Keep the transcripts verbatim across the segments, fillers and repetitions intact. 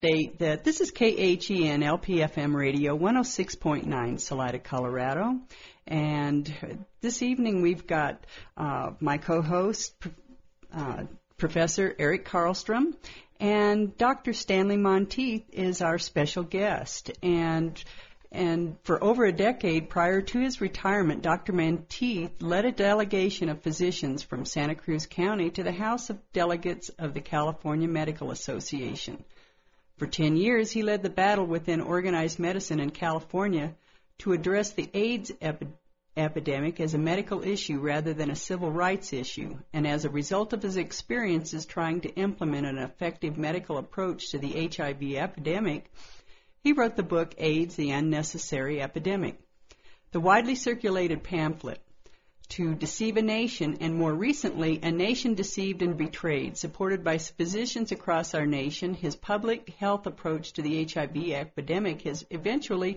state that this is K H E N L P F M Radio one oh six point nine, Salida, Colorado. And this evening we've got uh, my co-host, uh, Professor Eric Karlstrom, and Doctor Stanley Monteith is our special guest. And And for over a decade prior to his retirement, Doctor Monteith led a delegation of physicians from Santa Cruz County to the House of Delegates of the California Medical Association. For ten years, he led the battle within organized medicine in California to address the AIDS epi- epidemic as a medical issue rather than a civil rights issue. And as a result of his experiences trying to implement an effective medical approach to the H I V epidemic, he wrote the book, AIDS, the Unnecessary Epidemic. The widely circulated pamphlet, To Deceive a Nation, and more recently, A Nation Deceived and Betrayed, supported by physicians across our nation, his public health approach to the H I V epidemic has eventually,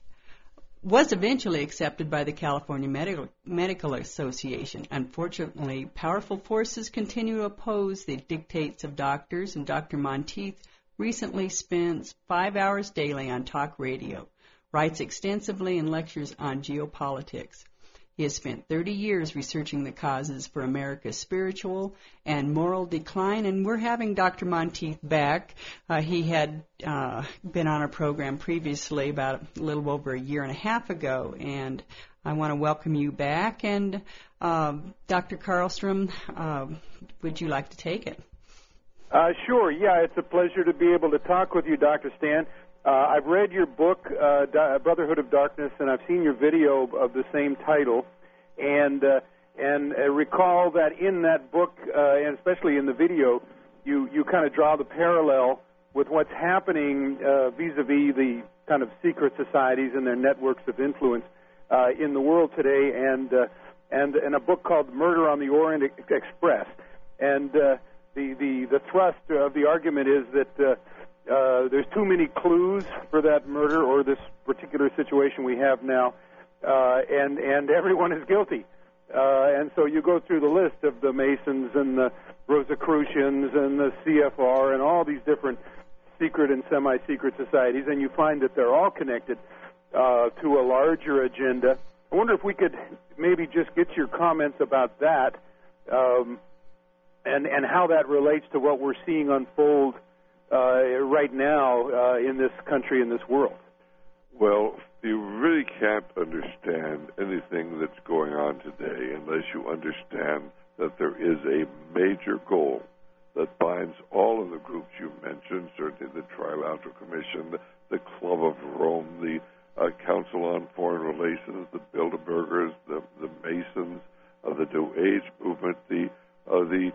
was eventually accepted by the California Medical, Medical Association. Unfortunately, powerful forces continue to oppose the dictates of doctors, and Doctor Monteith recently spends five hours daily on talk radio, writes extensively and lectures on geopolitics. He has spent thirty years researching the causes for America's spiritual and moral decline, and we're having Doctor Monteith back. Uh, he had uh, been on our program previously about a little over a year and a half ago, and I want to welcome you back. And uh, Doctor Karlstrom, uh, would you like to take it? Uh, sure, yeah, it's a pleasure to be able to talk with you, Doctor Stan. Uh, I've read your book, uh, Brotherhood of Darkness, and I've seen your video of the same title, and uh, and uh, recall that in that book, uh, and especially in the video, you, you kind of draw the parallel with what's happening uh, vis-a-vis the kind of secret societies and their networks of influence uh, in the world today, and, uh, and, and a book called Murder on the Orient Express. And uh, The, the, the thrust of the argument is that uh, uh, there's too many clues for that murder or this particular situation we have now, uh, and, and everyone is guilty. Uh, and so you go through the list of the Masons and the Rosicrucians and the C F R and all these different secret and semi-secret societies, and you find that they're all connected uh, to a larger agenda. I wonder if we could maybe just get your comments about that. Um, And, and how that relates to what we're seeing unfold uh, right now uh, in this country, in this world. Well, you really can't understand anything that's going on today unless you understand that there is a major goal that binds all of the groups you mentioned, certainly the Trilateral Commission, the, the Club of Rome, the uh, Council on Foreign Relations, the Bilderbergers, the, the Masons, uh, the New Age movement, the uh, the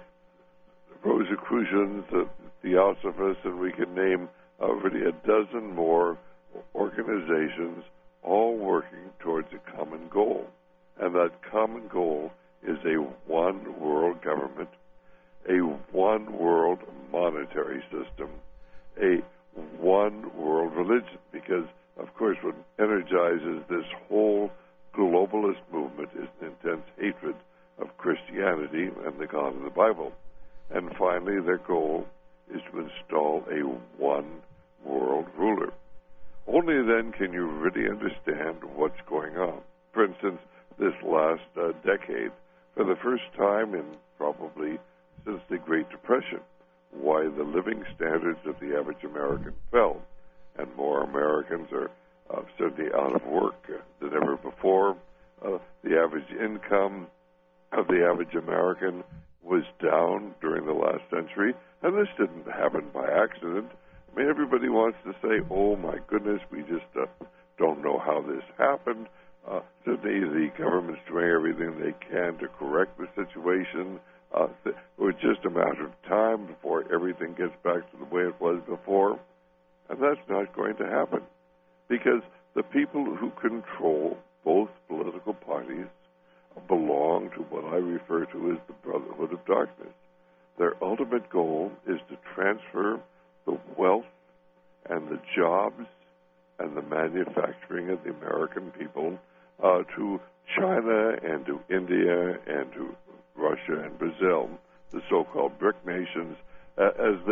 Rosicrucians, the Theosophists, and we can name already a dozen more organizations all working towards a common goal. And that common goal is a one-world government, a one-world monetary system, a one-world religion. Because, of course, what energizes this whole globalist movement is an intense hatred of Christianity and the God of the Bible. And finally, their goal is to install a one-world ruler. Only then can you really understand what's going on. For instance, this last uh, decade, for the first time in probably since the Great Depression, why the living standards of the average American fell, and more Americans are uh, certainly out of work uh, than ever before. Uh, the average income of the average American was down during the last century, and this didn't happen by accident. I mean, everybody wants to say, oh, my goodness, we just uh, don't know how this happened. Uh, today, the government's doing everything they can to correct the situation. Uh, it was just a matter of time before everything gets back to the way it was before, and that's not going to happen, because the people who control both political parties belong to what I refer to as the Brotherhood of Darkness. Their ultimate goal is to transfer the wealth and the jobs and the manufacturing of the American people uh, to China and to India and to Russia and Brazil, the so-called BRIC nations, uh, as they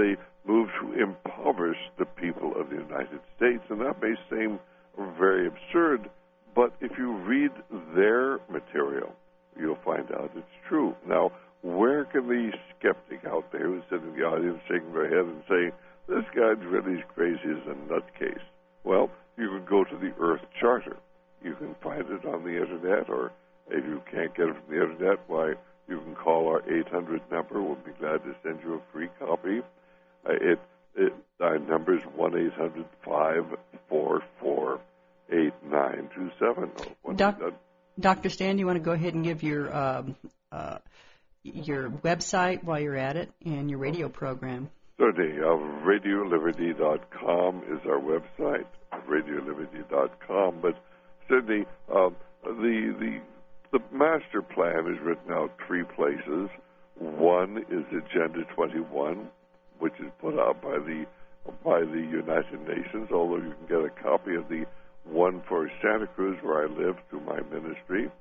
move to impoverish the people of the United States. And that may seem very absurd, but if you read their material, you'll find out it's true. Now, where can the skeptic out there who's sitting in the audience shaking their head and saying, this guy's really as crazy as a nutcase? Well, you can go to the Earth Charter. You can find it on the Internet, or if you can't get it from the Internet, why, you can call our eight hundred number. We'll be glad to send you a free copy. Uh, it, it, our number is one eight hundred five four four eight nine two seven. Doc, Doctor Stan, do you want to go ahead and give your um, uh, your website while you're at it and your radio program? Certainly. Uh, radio liberty dot com is our website, radio liberty dot com. But certainly, uh, the the the master plan is written out three places. One is Agenda twenty-one, which is put out by the by the United Nations. Although you can get a copy of the one for Santa Cruz, where I live, through my ministry.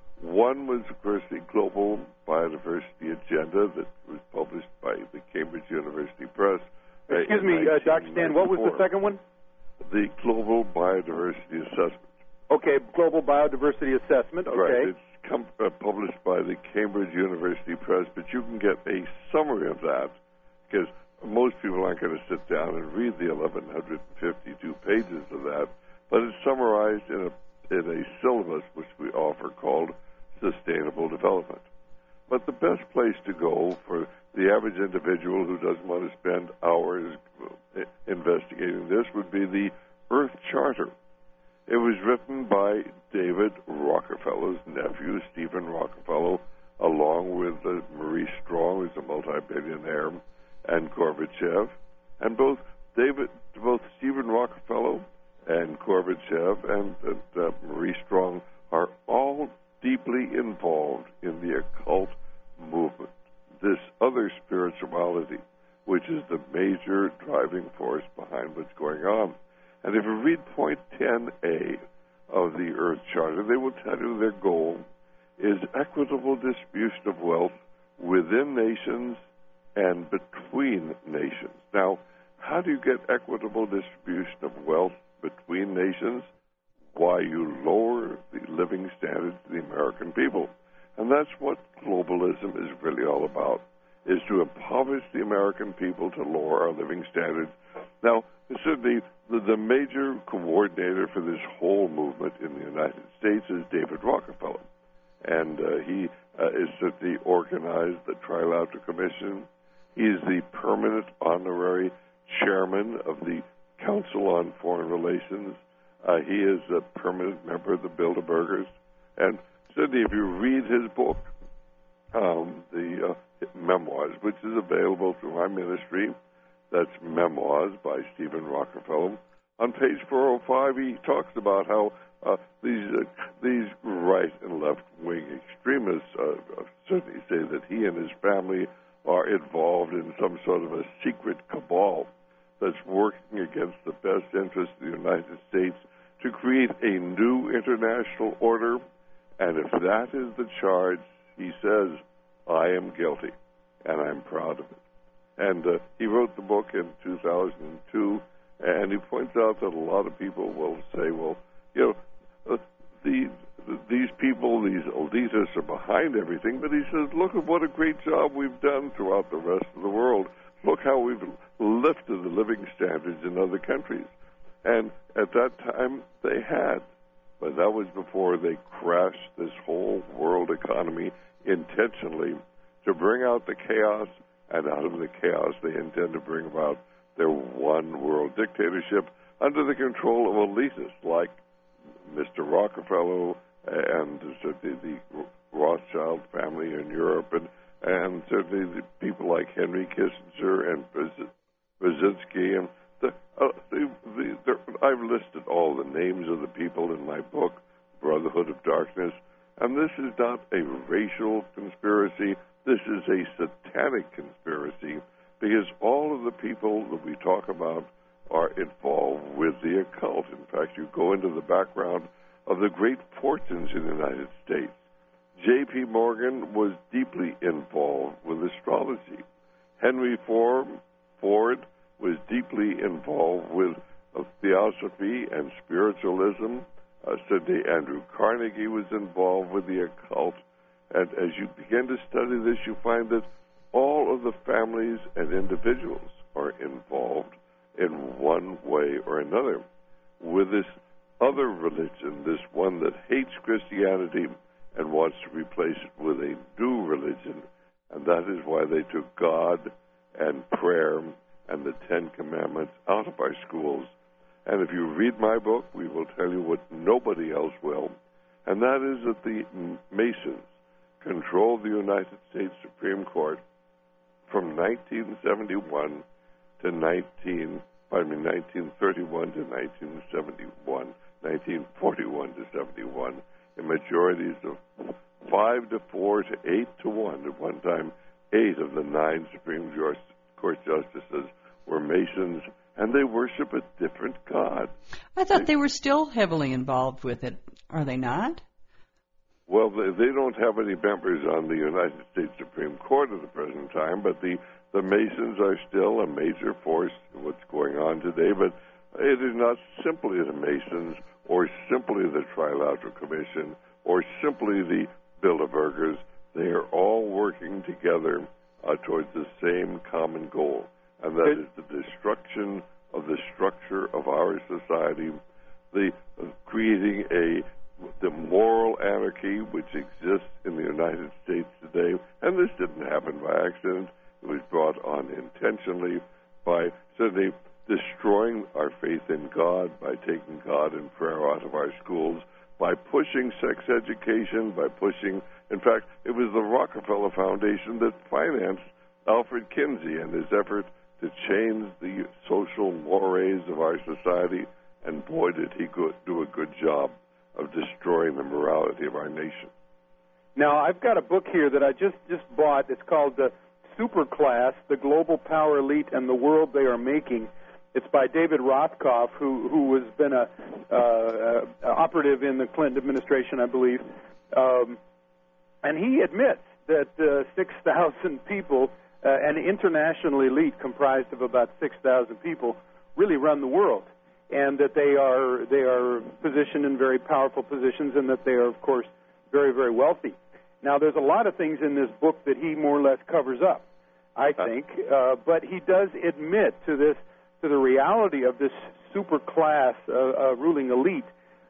One was, of course, the Global Biodiversity Agenda that was published by the Cambridge University Press. Uh, Excuse me, uh, Doctor Stan, what was the second one? The Global Biodiversity Assessment. Okay, Global Biodiversity Assessment, okay. Right, it's come, uh, published by the Cambridge University Press, but you can get a summary of that, because most people aren't going to sit down and read the eleven fifty-two pages of that, but it's summarized in a in a syllabus which we offer called Sustainable Development. But the best place to go for the average individual who doesn't want to spend hours investigating this would be the Earth Charter. It was written by David Rockefeller's nephew, Stephen Rockefeller, along with uh, Maurice Strong, who's a multi-billionaire, and Gorbachev. And both David, both Stephen Rockefeller and Gorbachev and, and uh, Maurice Strong are all deeply involved in the occult movement, this other spirituality, which is the major driving force behind what's going on. And if you read point ten A of the Earth Charter, they will tell you their goal is equitable distribution of wealth within nations and between nations. Now, how do you get equitable distribution of wealth between nations? Why, you lower the living standards of the American people. And that's what globalism is really all about, is to impoverish the American people to lower our living standards. Now, certainly the, the major coordinator for this whole movement in the United States is David Rockefeller. And uh, he uh, is certainly organized the Trilateral Commission. He is the permanent honorary chairman of the Council on Foreign Relations. Uh, he is a permanent member of the Bilderbergers. And certainly if you read his book, um, the uh, Memoirs, which is available through my ministry, that's Memoirs by Stephen Rockefeller. On page four oh five, he talks about how uh, these uh, these right and left-wing extremists uh, certainly say that he and his family are involved in some sort of a secret cabal that's working against the best interests of the United States to create a new international order. And if that is the charge, he says, I am guilty, and I'm proud of it. And uh, he wrote the book in two thousand two, and he points out that a lot of people will say, well, you know, uh, the, the, these people, these elitists are behind everything, but he says, look at what a great job we've done throughout the rest of the world. Look how we've lifted the living standards in other countries. And at that time, they had. But that was before they crashed this whole world economy intentionally to bring out the chaos, and out of the chaos they intend to bring about their one world dictatorship under the control of elitists like Mister Rockefeller and certainly the Rothschild family in Europe, and, and certainly the people like Henry Kissinger and Brzezinski. And the, uh, the, the, the, I've listed all the names of the people in my book, Brotherhood of Darkness, and this is not a racial conspiracy. This is a satanic conspiracy, because all of the people that we talk about are involved with the occult. In fact, you go into the background of the great fortunes in the United States. J P. Morgan was deeply involved with astrology. Henry Ford, Ford was deeply involved with uh, theosophy and spiritualism. Uh, Sidney Andrew Carnegie was involved with the occult. And as you begin to study this, you find that all of the families and individuals are involved in one way or another with this other religion, this one that hates Christianity and wants to replace it with a new religion. And that is why they took God and prayer and the Ten Commandments out of our schools. And if you read my book, we will tell you what nobody else will, and that is that the Masons controlled the United States Supreme Court from nineteen seventy-one to nineteen, pardon me, nineteen thirty-one to nineteen seventy-one, nineteen forty-one to seventy-one, in majorities of five to four to eight to one. At one time, eight of the nine Supreme Court justices were Masons, and they worship a different God. I thought they, they were still heavily involved with it. Are they not? Well, they, they don't have any members on the United States Supreme Court at the present time, but the, the Masons are still a major force in what's going on today. But it is not simply the Masons or simply the Trilateral Commission or simply the Bilderbergers. They are all working together uh, towards the same common goal, and that is the destruction of the structure of our society, the uh, creating a the moral anarchy which exists in the United States today. And this didn't happen by accident. It was brought on intentionally by certainly destroying our faith in God, by taking God and prayer out of our schools, by pushing sex education, by pushing, in fact, it was the Rockefeller Foundation that financed Alfred Kinsey and his effort to change the social mores of our society, and boy, did he go, do a good job of destroying the morality of our nation. Now, I've got a book here that I just, just bought. It's called uh, Superclass, The Global Power Elite and the World They Are Making. It's by David Rothkopf, who, who has been a uh, uh, operative in the Clinton administration, I believe. Um, and he admits that uh, six thousand people, uh, an international elite comprised of about six thousand people, really run the world, and that they are they are positioned in very powerful positions, and that they are, of course, very, very wealthy. Now, there's a lot of things in this book that he more or less covers up, I think, uh, but he does admit to this, to the reality of this super class uh, uh, ruling elite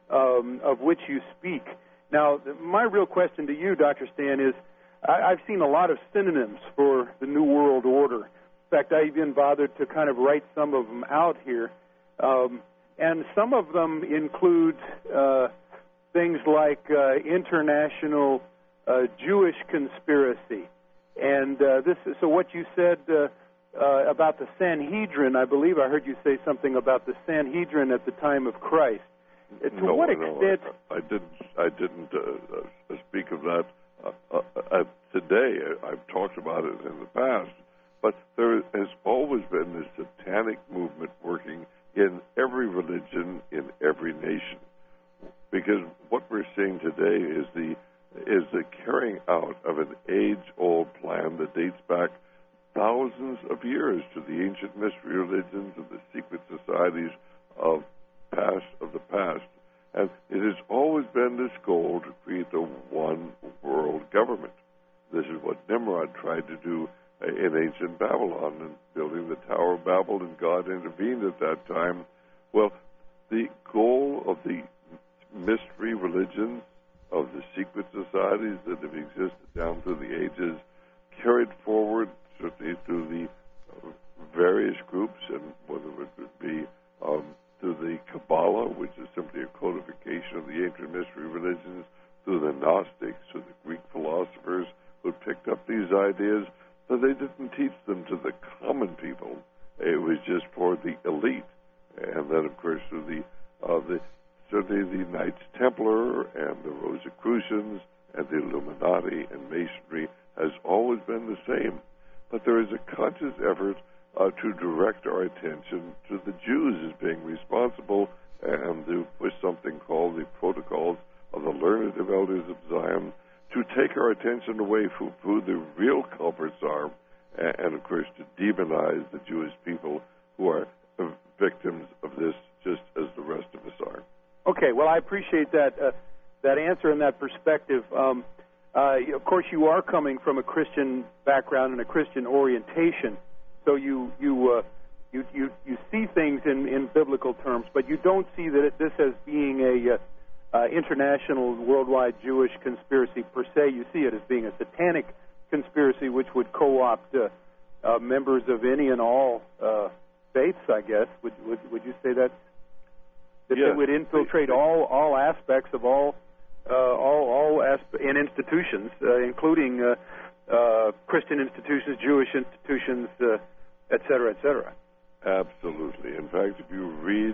um, of which you speak. Now, my real question to you, Doctor Stan, is I, I've seen a lot of synonyms for the New World Order. In fact, I even bothered to kind of write some of them out here. Um, and some of them include uh, things like uh, international uh, Jewish conspiracy. And uh, this is, so what you said uh, uh, about the Sanhedrin, I believe I heard you say something about the Sanhedrin at the time of Christ. Uh, to no, what no, extent? I, I didn't. I didn't uh, uh, speak of that uh, uh, uh, today. I've talked about it in the past, but there has always been this satanic movement working in every religion, in every nation, because what we're seeing today is the is the carrying out of an age-old plan that dates back thousands of years to the ancient mystery religions and the secret societies of past of the past, and it has always been this goal to create a one world government. This is what Nimrod tried to do in ancient Babylon and building the Tower of Babel, and God intervened at that time. Well, the goal of the mystery religions, of the secret societies that have existed down through the ages, carried forward certainly through the uh, various groups, and whether it would be um, through the Kabbalah, which is simply a codification of the ancient mystery religions, through the Gnostics, through the Greek philosophers who picked up these ideas, but they didn't teach them to the common people. It was just for the elite. And then, of course, through the, uh, the certainly the Knights Templar and the Rosicrucians and the Illuminati and Masonry has always been the same. But there is a conscious effort uh, to direct our attention to the Jews as being responsible, and to push something called the Protocols of the Learned Elders of Zion, to take our attention away from who the real culprits are, and, and of course to demonize the Jewish people, who Okay, well, I appreciate that uh, that answer and that perspective. Um, uh, of course, you are coming from a Christian background and a Christian orientation, so you you uh, you, you you see things in, in biblical terms, but you don't see that it, this as being a uh, uh, international, worldwide Jewish conspiracy per se. You see it as being a satanic conspiracy, which would co-opt uh, uh, members of any and all uh, faiths. I guess would would would you say that? That yes. It would infiltrate all, all aspects of all uh, all all asp- in institutions, uh, including uh, uh, Christian institutions, Jewish institutions, uh, et cetera, et cetera. Absolutely. In fact, if you read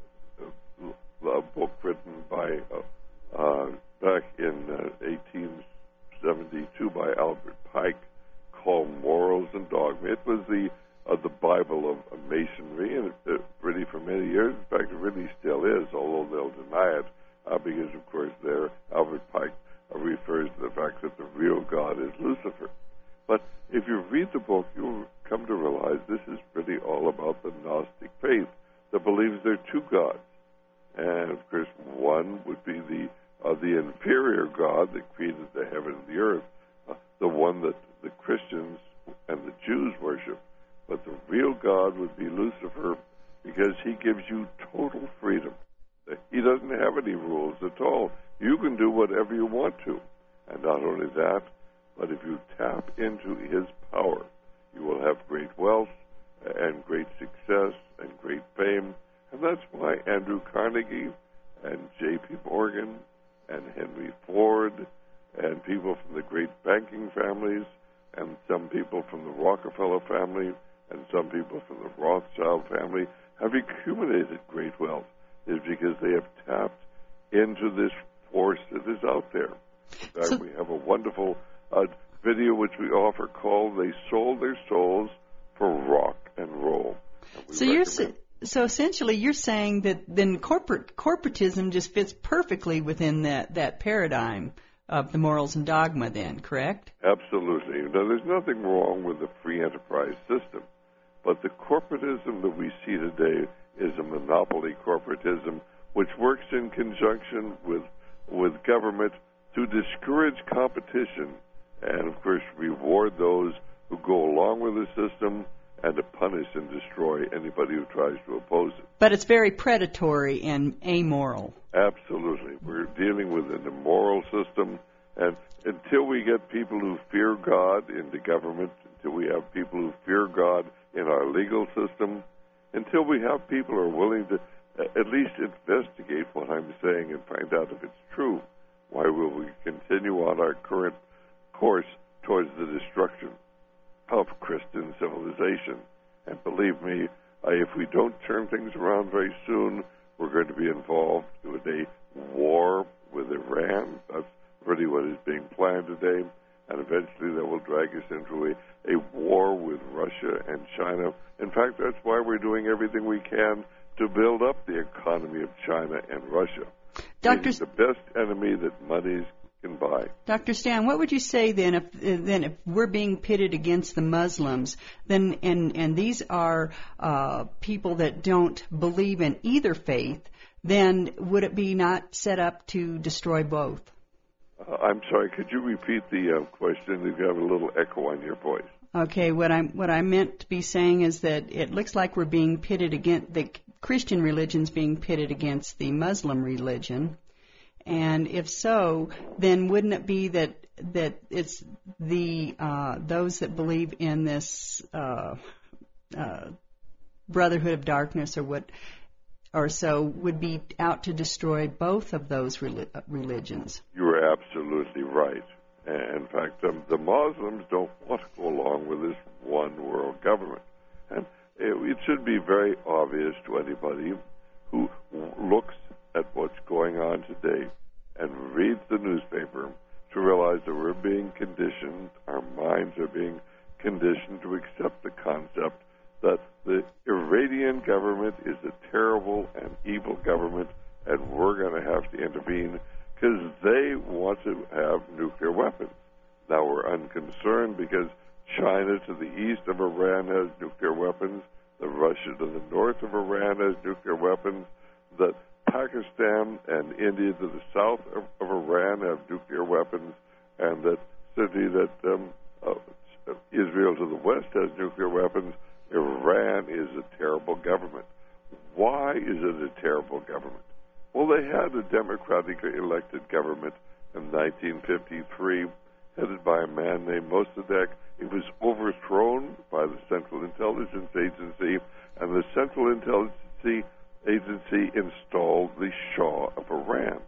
a, a book written by uh, uh, back in uh, eighteen seventy-two by Albert Pike called Morals and Dogma, it was the Uh, the Bible of, of Masonry, and it, it really for many years, in fact, it really still is, although they'll deny it, uh, because, of course, there, Albert Pike uh, refers to the fact that the real God is Lucifer. But if you read the book, you'll come to realize this is really all about the Gnostic faith that believes there are two gods. And, of course, one would be the uh, the inferior God that created the heaven and the earth, uh, the one that the Christians and the Jews worship. But the real God would be Lucifer because he gives you total freedom. He doesn't have any rules at all. You can do whatever you want to. And not only that, but if you tap into his power, you will have great wealth and great success and great fame. And that's why Andrew Carnegie and J P Morgan and Henry Ford and people from the great banking families and some people from the Rockefeller family and some people from the Rothschild family have accumulated great wealth, is because they have tapped into this force that is out there. In fact, so, we have a wonderful uh, video which we offer called "They Sold Their Souls for Rock and Roll." And so you're so, so essentially you're saying that then corporate corporatism just fits perfectly within that that paradigm of the morals and dogma, then, correct? Absolutely. Now, there's nothing wrong with the free enterprise system. But the corporatism that we see today is a monopoly corporatism which works in conjunction with with government to discourage competition and, of course, reward those who go along with the system and to punish and destroy anybody who tries to oppose it. But it's very predatory and amoral. Absolutely. We're dealing with an immoral system, and until we get people who fear God into government, until we have people who fear God in our legal system, until we have people who are willing to at least investigate what I'm saying and find out if it's true, why will we continue on our current course towards the destruction of Christian civilization? And believe me, uh, if we don't turn things around very soon, we're going to be involved with a war with Iran. That's really what is being planned today. And eventually that will drag us into a, a war with Russia and China. In fact, that's why we're doing everything we can to build up the economy of China and Russia. Doctor It's the best enemy that monies can buy. Doctor Stan, what would you say then if then if we're being pitted against the Muslims, then and and these are uh, people that don't believe in either faith, then would it be not set up to destroy both? Uh, I'm sorry, could you repeat the uh, question? You've got a little echo on your voice. Okay, what I what I meant to be saying is that it looks like we're being pitted against, the Christian religion's being pitted against the Muslim religion. And if so, then wouldn't it be that that it's the uh, those that believe in this uh, uh, Brotherhood of Darkness or what or so would be out to destroy both of those rel- religions? You are absolutely right. And in fact, um, the Muslims don't want to go along with this one world government. And it, it should be very obvious to anybody who looks at what's going on today and reads the newspaper to realize that we're being conditioned, our minds are being conditioned to accept the concept that the Iranian government is a terrible and evil government and we're going to have to intervene because they want to have nuclear weapons. Now we're unconcerned because China to the east of Iran has nuclear weapons, the Russia to the north of Iran has nuclear weapons, that Pakistan Pakistan and India to the south of, of Iran have nuclear weapons, and that certainly that um, uh, Israel to the west has nuclear weapons. Iran is a terrible government. Why is it a terrible government? Well, they had a democratically elected government in nineteen fifty-three, headed by a man named Mossadegh. It was overthrown by the Central Intelligence Agency, and the Central Intelligence Agency installed the Shah of Iran.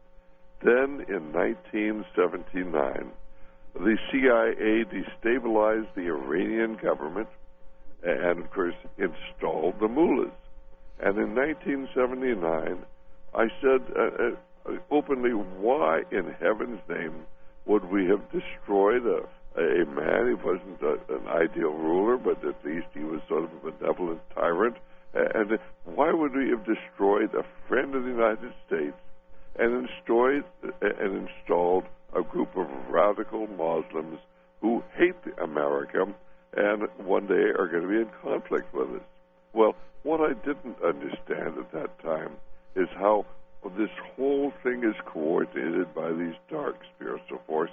Then, in nineteen seventy-nine, the C I A destabilized the Iranian government and, of course, installed the mullahs. And in nineteen seventy-nine, I said uh, uh, openly, why in heaven's name would we have destroyed a, a man? He wasn't a, an ideal ruler, but at least he was sort of a benevolent tyrant. And why would we have destroyed a friend of the United States and installed, and installed a group of radical Muslims who hate America and one day are going to be in conflict with us? Well, what I didn't understand at that time is how this whole thing is coordinated by these dark spiritual forces.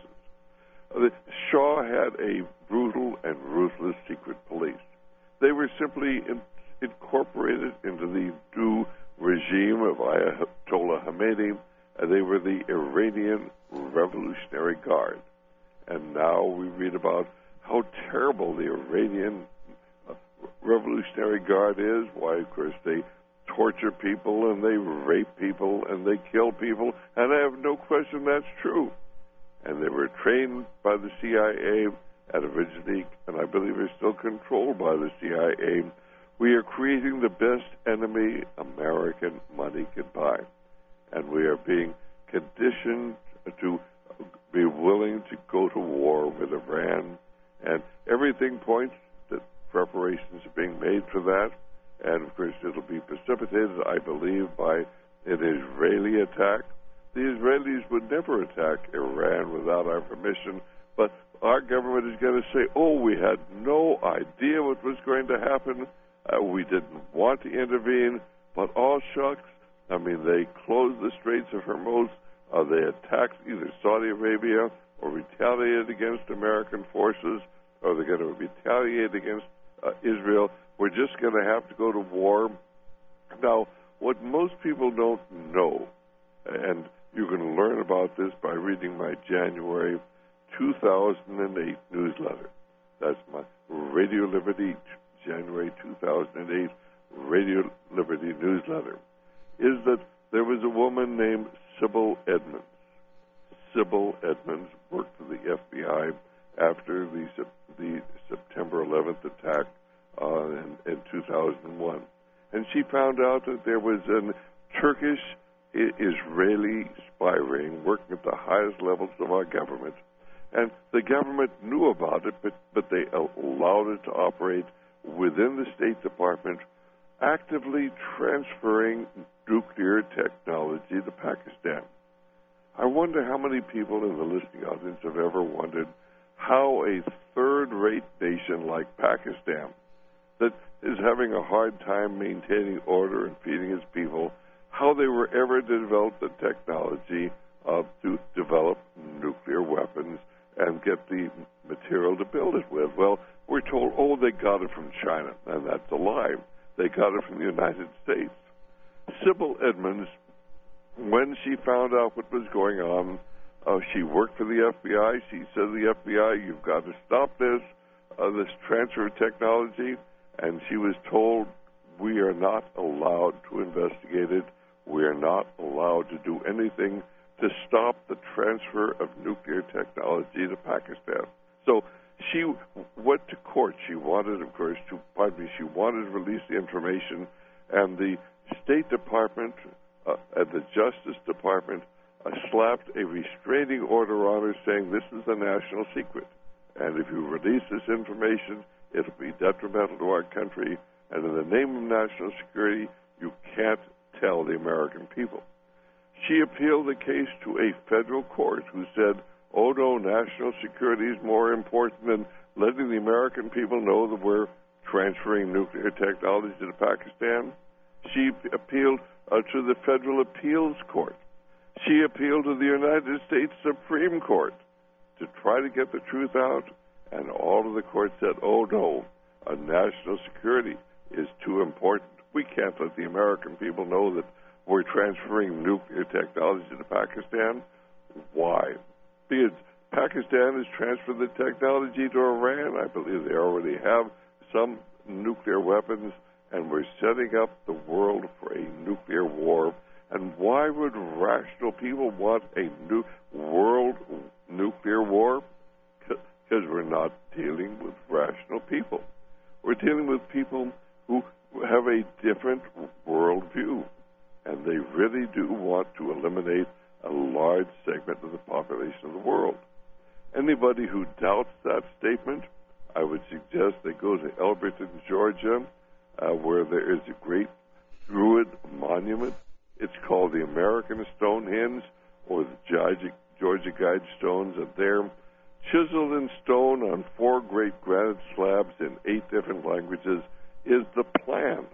The Shah had a brutal and ruthless secret police. They were simply in, incorporated into the new regime of Ayatollah Khomeini, and they were the Iranian Revolutionary Guard. And now we read about how terrible the Iranian Revolutionary Guard is. Why, of course, they torture people and they rape people and they kill people, and I have no question that's true. And they were trained by the C I A and originally, and I believe are still controlled by the C I A. We are creating the best enemy American money can buy, and we are being conditioned to be willing to go to war with Iran, and everything points that preparations are being made for that. And, of course, it'll be precipitated, I believe, by an Israeli attack. The Israelis would never attack Iran without our permission, but our government is going to say, oh, we had no idea what was going to happen. Uh, we didn't want to intervene, but all shucks. I mean, they closed the Straits of Hormuz. Uh, they attacked either Saudi Arabia or retaliated against American forces, or they're going to retaliate against uh, Israel. We're just going to have to go to war. Now, what most people don't know, and you can learn about this by reading my January two thousand eight newsletter. That's my Radio Liberty January two thousand eight Radio Liberty newsletter, is that there was a woman named Sybil Edmonds. Sybil Edmonds worked for the F B I after the, the September eleventh attack uh, in, in two thousand one. And she found out that there was an Turkish Israeli spy ring working at the highest levels of our government. And the government knew about it, but, but they allowed it to operate within the State Department, actively transferring nuclear technology to Pakistan. I wonder how many people in the listening audience have ever wondered how a third-rate nation like Pakistan, that is having a hard time maintaining order and feeding its people, how they were ever to develop the technology uh, to develop nuclear weapons and get the material to build it with. Well, we're told, oh, they got it from China, and that's a lie. They got it from the United States. Sybil Edmonds, when she found out what was going on, uh, she worked for the F B I. She said to the F B I, you've got to stop this, uh, this transfer of technology. And she was told, we are not allowed to investigate it. We are not allowed to do anything to stop the transfer of nuclear technology to Pakistan. So she went to court. She wanted, of course, to, pardon me, she wanted to release the information, and the State Department uh, and the Justice Department uh, slapped a restraining order on her saying this is a national secret, and if you release this information, it'll be detrimental to our country, and in the name of national security, you can't tell the American people. She appealed the case to a federal court who said, oh no, national security is more important than letting the American people know that we're transferring nuclear technology to Pakistan. She appealed uh, to the Federal Appeals Court. She appealed to the United States Supreme Court to try to get the truth out, and all of the courts said, oh, no, uh, national security is too important. We can't let the American people know that we're transferring nuclear technology to Pakistan. Why? Because Pakistan has transferred the technology to Iran. I believe they already have some nuclear weapons, and we're setting up the world for a nuclear war. And why would rational people want a new world nuclear war? Because we're not dealing with rational people. We're dealing with people who have a different worldview, and they really do want to eliminate a large segment of the population of the world. Anybody who doubts that statement, I would suggest they go to Elberton, Georgia, uh, where there is a great Druid monument. It's called the American Stonehenge, or the Georgia, Georgia Guide Stones, and they're chiseled in stone on four great granite slabs in eight different languages, is the plan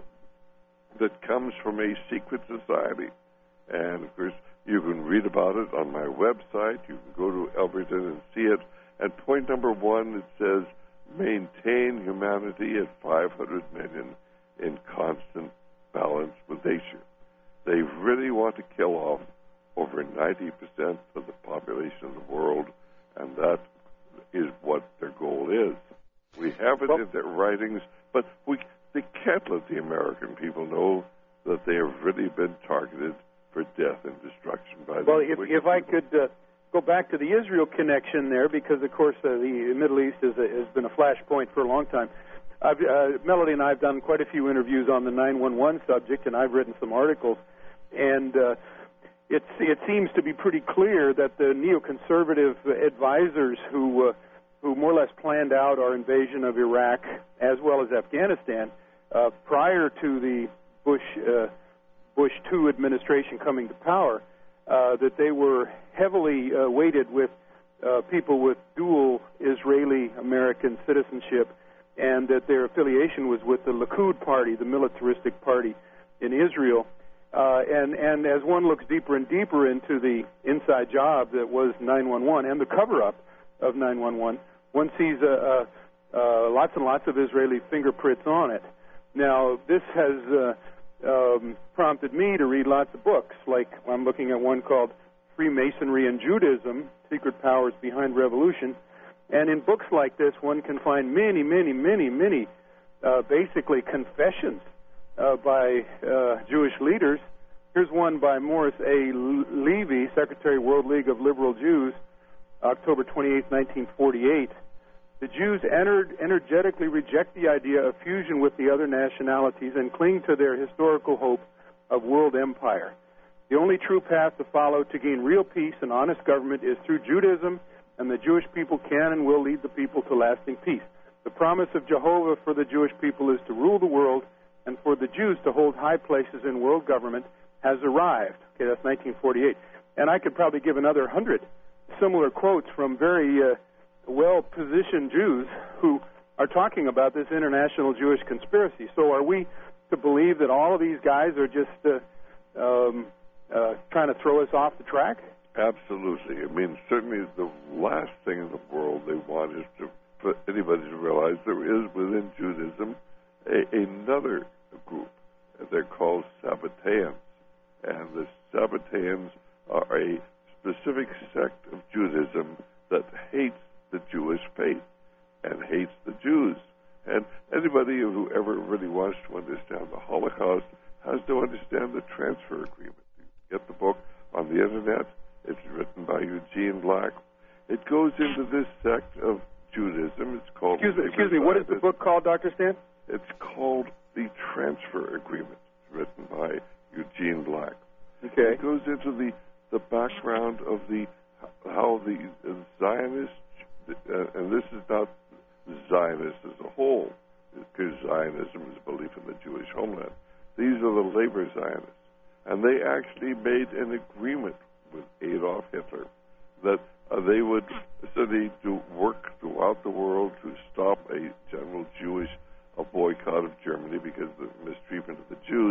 that comes from a secret society. And, of course, you can read about it on my website. You can go to Elberton and see it. At point number one, it says, maintain humanity at five hundred million in constant balance with nature. They really want to kill off over ninety percent of the population of the world, and that is what their goal is. We have it well, in their writings, but we they can't let the American people know that they have really been targeted for death and destruction by well, the if, if I could uh, go back to the Israel connection there, because, of course, uh, the Middle East is a, has been a flashpoint for a long time. I've, uh, Melody and I have done quite a few interviews on the nine one one subject, and I've written some articles. And uh, it's, it seems to be pretty clear that the neoconservative advisors who, uh, who more or less planned out our invasion of Iraq as well as Afghanistan uh, prior to the Bush uh, Bush two administration coming to power, uh, that they were heavily uh, weighted with uh, people with dual Israeli-American citizenship, and that their affiliation was with the Likud party, the militaristic party in Israel. Uh, and, and as one looks deeper and deeper into the inside job that was nine one one and the cover-up of nine one one, one sees uh, uh, uh, lots and lots of Israeli fingerprints on it. Now, this has uh, um, prompted me to read lots of books, like I'm looking at one called Freemasonry and Judaism, Secret Powers Behind Revolution. And in books like this, one can find many, many, many, many uh, basically confessions uh, by uh, Jewish leaders. Here's one by Morris A. Levy, Secretary, World League of Liberal Jews, October twenty-eighth, nineteen forty-eight. The Jews entered, energetically reject the idea of fusion with the other nationalities and cling to their historical hope of world empire. The only true path to follow to gain real peace and honest government is through Judaism, and the Jewish people can and will lead the people to lasting peace. The promise of Jehovah for the Jewish people is to rule the world, and for the Jews to hold high places in world government has arrived. Okay, that's nineteen forty-eight. And I could probably give another hundred similar quotes from very uh, well-positioned Jews who are talking about this international Jewish conspiracy. So are we to believe that all of these guys are just uh, um, uh, trying to throw us off the track? Absolutely. I mean, certainly the last thing in the world they want is to, for anybody to realize there is within Judaism a, another group. They're called Sabbateans. And the Sabbateans are a specific sect of Judaism that hates the Jewish faith and hates the Jews. And anybody who ever really wants to understand the Holocaust has to understand the transfer agreement. You get the book on the Internet. It's written by Eugene Black. It goes into this sect of Judaism. It's called... Excuse me, excuse me, what is the book called, Doctor Stan? It's called The Transfer Agreement. It's written by Eugene Black. Okay. It goes into the, the background of the how the uh, Zionists, uh, and this is not Zionists as a whole, because Zionism is a belief in the Jewish homeland. These are the labor Zionists. And they actually made an agreement with Adolf Hitler that uh, they would study to work throughout the world to stop a general Jewish a boycott of Germany because of the mistreatment of the Jews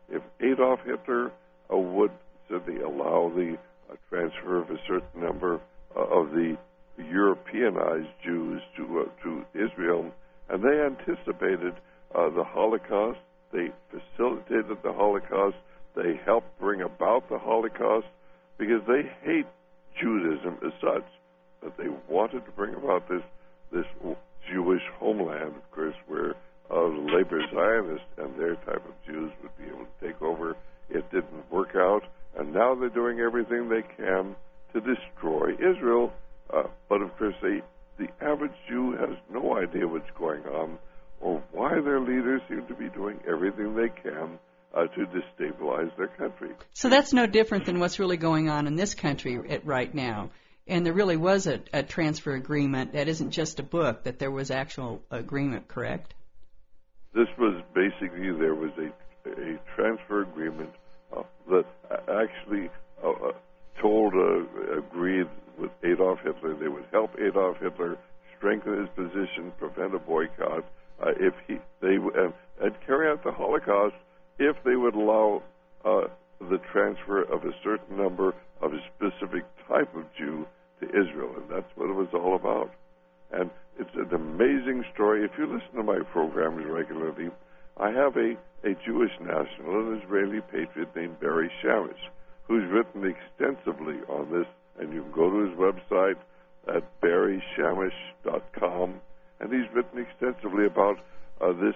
if Adolf Hitler uh, would certainly allow the uh, transfer of a certain number uh, of the Europeanized Jews to uh, to Israel, and they anticipated uh, the Holocaust, they facilitated the Holocaust, they helped bring about the Holocaust, because they hate Judaism as such, but they wanted to bring about this this Jewish homeland, of course, where uh, labor Zionists and their type of Jews would be able to take over. It didn't work out, and now they're doing everything they can to destroy Israel. Uh, but of course, they, the average Jew has no idea what's going on or why their leaders seem to be doing everything they can uh, to destabilize their country. So that's no different than what's really going on in this country at, right now. And there really was a, a transfer agreement. That isn't just a book, that there was actual agreement, correct? This was basically, there was a, a transfer agreement uh, that actually uh, uh, told, uh, agreed with Adolf Hitler. They would help Adolf Hitler strengthen his position, prevent a boycott, uh, if he they and, and carry out the Holocaust if they would allow uh, the transfer of a certain number of a specific type of Jew to Israel, and that's what it was all about. And it's an amazing story. If you listen to my programs regularly, I have a, a Jewish national, an Israeli patriot named Barry Shamish, who's written extensively on this, and you can go to his website at barry shamish dot com, and he's written extensively about uh, this.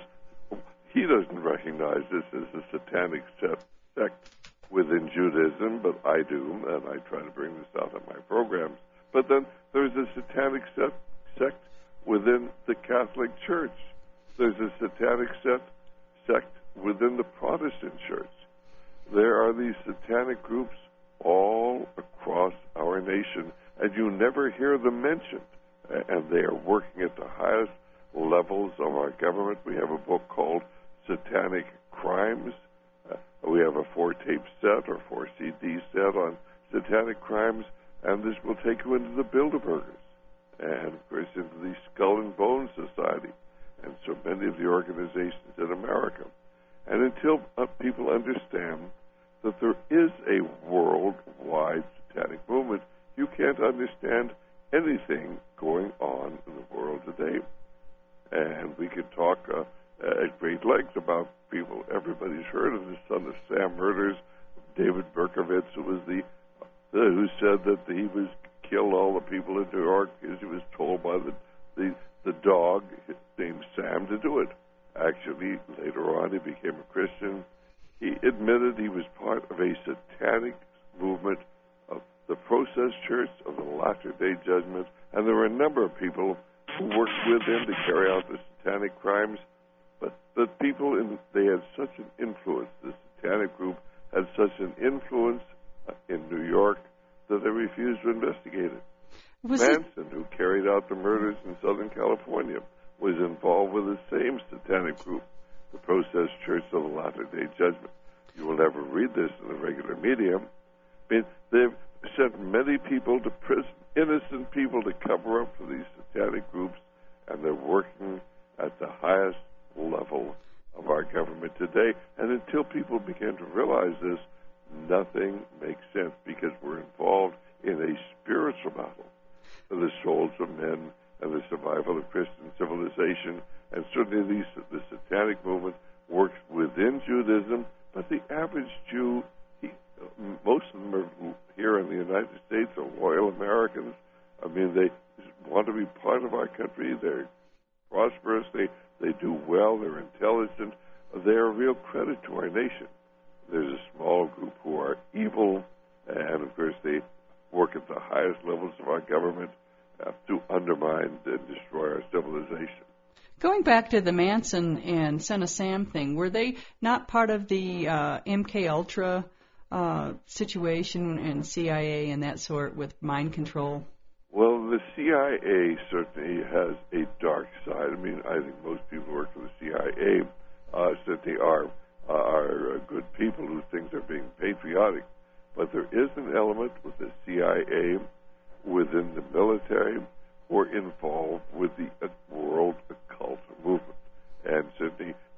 He doesn't recognize this as a satanic sect within Judaism, but I do, and I try to bring this out in my programs. But then there's a satanic sect within the Catholic Church. There's a satanic sect within the Protestant Church. There are these satanic groups all across our nation, and you never hear them mentioned. And they are working at the highest levels of our government. We have a book called Satanic Crimes. Uh, we have a four-tape set or four C D set on satanic crimes, and this will take you into the Bilderbergers and, of course, into the Skull and Bones Society and so many of the organizations in America. And until uh, people understand that there is a worldwide satanic movement, you can't understand anything going on in the world today. And we could talk uh, at great length about people. Everybody's heard of the Son of Sam murders, David Berkowitz, who was the uh, who said that he was killed all the people in New York because he was told by the the, the dog named Sam to do it. Actually, later on, he became a Christian. He admitted he was part of a satanic movement of the Process Church of the Latter-day Judgment, and there were a number of people who worked with him to carry out the satanic crimes, but the people, in, they had such an influence, the satanic group had such an influence in New York that they refused to investigate it. Was Manson, it? who carried out the murders in Southern California, was involved with the same satanic group, the Process Church of the Latter-day Judgment. You will never read this in the regular media. I mean, they've sent many people to prison, innocent people, to cover up for these satanic groups, and they're working at the highest level of our government today. And until people begin to realize this, nothing makes sense, because we're involved in a spiritual battle for the souls of men and the survival of Christian civilization. And certainly these, the satanic movement works within Judaism, but the average Jew, he, most of them are here in the United States, are loyal Americans. I mean, they want to be part of our country. They're prosperous. They, they do well. They're intelligent. They're a real credit to our nation. There's a small group who are evil, and, of course, they work at the highest levels of our government uh, to undermine and destroy our civilization. Going back to the Manson and Son of Sam thing, were they not part of the uh, M K Ultra uh, situation and C I A and that sort with mind control? Well, the C I A certainly has a dark side. I mean, I think most people who work for the C I A uh, certainly are, uh, are uh, good people who think they're being patriotic. But there is an element with the C I A within the military who are involved with the uh, world occult movement. And certainly there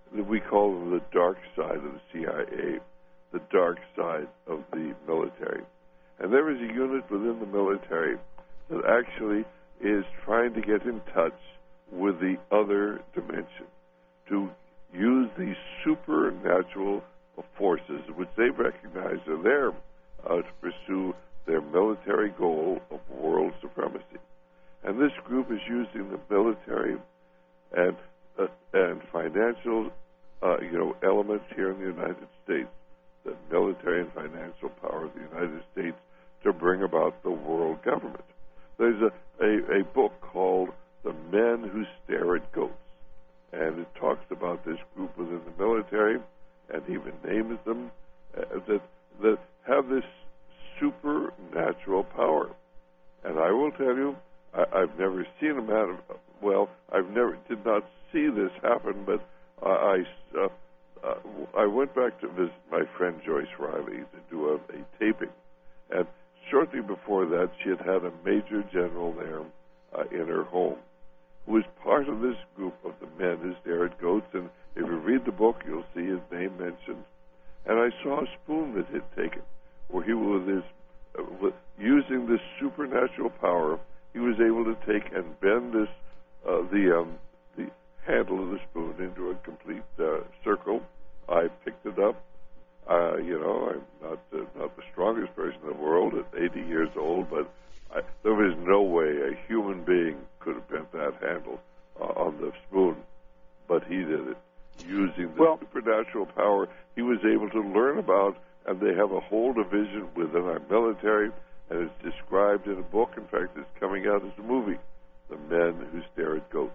we call them the dark side of the C I A, the dark side of the military. And there is a unit within the military that actually is trying to get in touch with the other dimension, to use these supernatural forces, which they recognize are there uh, to pursue their military goal of world supremacy. And this group is using the military and uh, and financial, uh, you know, elements here in the United States, the military and financial power of the United States, to bring about the world government. There's a, a, a book called The Men Who Stare at Goats, and it talks about this group within the military, and even names them, uh, that that have this supernatural power. And I will tell you, I, I've never seen a man of, well, I've never, did not see this happen, but uh, I, uh, uh, I went back to visit my friend Joyce Riley to do a, a taping, and shortly before that, she had had a major general there uh, in her home, who was part of this group of the men who stare at goats, and if you read the book, you'll see his name mentioned. And I saw a spoon that he'd taken, where he was his, uh, with, using this supernatural power, he was able to take and bend this uh, the um, the handle of the spoon into a complete uh, circle. I picked it up. Uh, you know, I'm not uh, not the strongest person in the world at eighty years old, but I, there was no way a human being could have bent that handle uh, on the spoon, but he did it using the well, supernatural power he was able to learn about, and they have a whole division within our military, and it's described in a book. In fact, it's coming out as a movie, The Men Who Stare at Goats.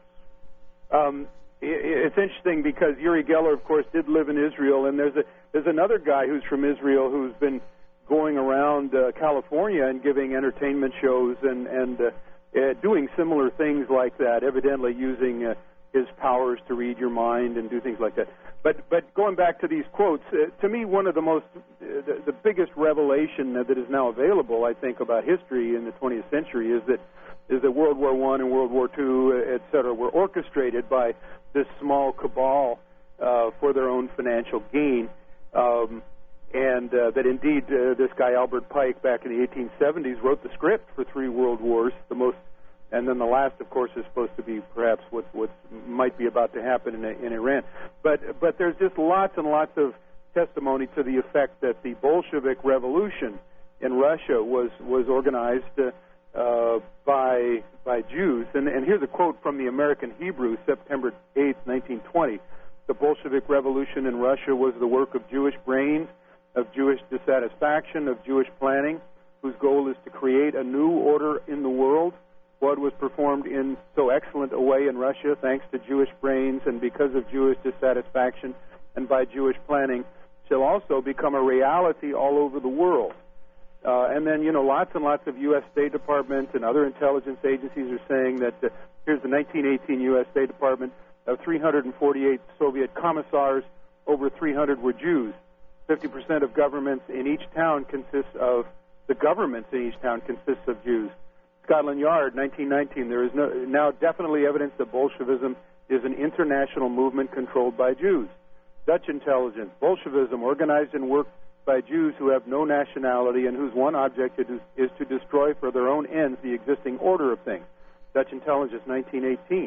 Um, it's interesting because Uri Geller, of course, did live in Israel, and there's a there's another guy who's from Israel who's been going around uh, California and giving entertainment shows and and uh, uh, doing similar things like that, evidently using uh, his powers to read your mind and do things like that. But but going back to these quotes, uh, to me, one of the most, uh, the, the biggest revelation that is now available, I think, about history in the twentieth century is that is that World War One and World War Two, et cetera, were orchestrated by this small cabal uh, for their own financial gain, um, and uh, that indeed uh, this guy Albert Pike back in the eighteen seventies wrote the script for three world wars, the most. And then the last, of course, is supposed to be perhaps what what might be about to happen in, in Iran. But but there's just lots and lots of testimony to the effect that the Bolshevik Revolution in Russia was was organized uh, uh, by by Jews. And, and here's a quote from the American Hebrew, September eighth, nineteen twenty. The Bolshevik Revolution in Russia was the work of Jewish brains, of Jewish dissatisfaction, of Jewish planning, whose goal is to create a new order in the world. What was performed in so excellent a way in Russia, thanks to Jewish brains and because of Jewish dissatisfaction and by Jewish planning, shall also become a reality all over the world. Uh, and then, you know, lots and lots of U S State Department and other intelligence agencies are saying that uh, here's the nineteen eighteen U S State Department, of three hundred forty-eight Soviet commissars, over three hundred were Jews. fifty percent of governments in each town consists of, the governments in each town consists of Jews. Scotland Yard, nineteen nineteen, there is no, now definitely evidence that Bolshevism is an international movement controlled by Jews. Dutch intelligence, Bolshevism organized and worked by Jews who have no nationality and whose one object is, is to destroy for their own ends the existing order of things. Dutch intelligence, nineteen eighteen.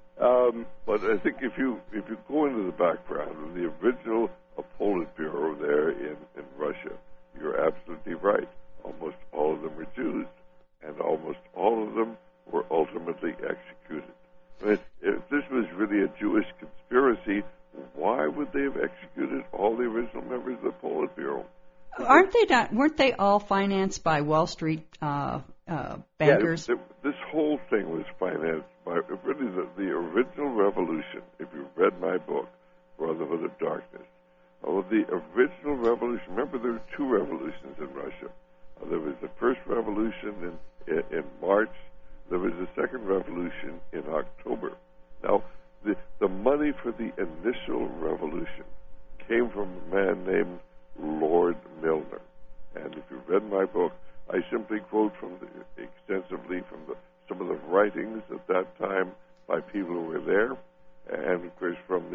Um, but I think if you if you go into the background of the original Politburo there in, in Russia, you're absolutely right. Almost all of them were Jews. And almost all of them were ultimately executed. I mean, if this was really a Jewish conspiracy, why would they have executed all the original members of the Politburo? Aren't they not? Weren't they all financed by Wall Street uh, uh, bankers? Yeah, this whole thing was financed by really the, the original revolution. If you read my book, Brotherhood of Darkness, oh, the original revolution. Remember, there were two revolutions in Russia. Uh, there was the first revolution in in March. There was a second revolution in October. Now, the, the money for the initial revolution came from a man named Lord Milner. And if you read my book, I simply quote from the, extensively from the, some of the writings at that time by people who were there, and of course from the,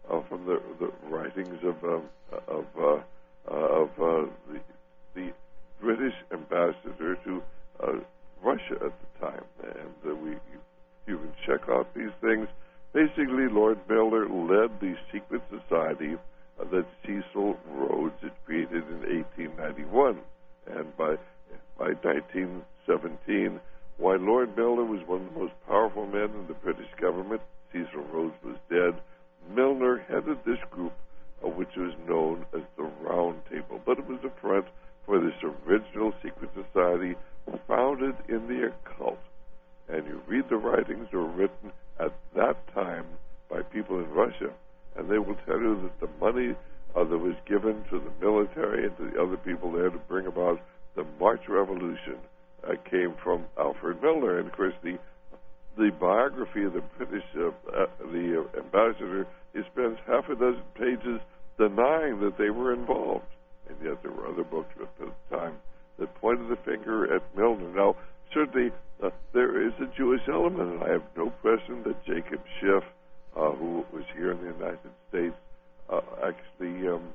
uh, from the, the writings of um, of uh, uh, of uh, the, the British ambassador to uh, Russia at the time, and uh, we you, you can check out these things. Basically, Lord Milner led the secret society uh, that Cecil Rhodes had created in eighteen ninety-one, and by by nineteen seventeen, while Lord Milner was one of the most powerful men in the British government, Cecil Rhodes was dead. Milner headed this group, uh, which was known as the Round Table, but it was a front for this original secret society founded in the occult. And you read the writings that were written at that time by people in Russia, and they will tell you that the money uh, that was given to the military and to the other people there to bring about the March Revolution uh, came from Alfred Milner. And of course, the the biography of the British uh, uh, the uh, ambassador, he spends half a dozen pages denying that they were involved, and yet there were other books at the time that pointed the finger at Milner. Now, certainly uh, there is a Jewish element, and I have no question that Jacob Schiff, uh, who was here in the United States, uh, actually um,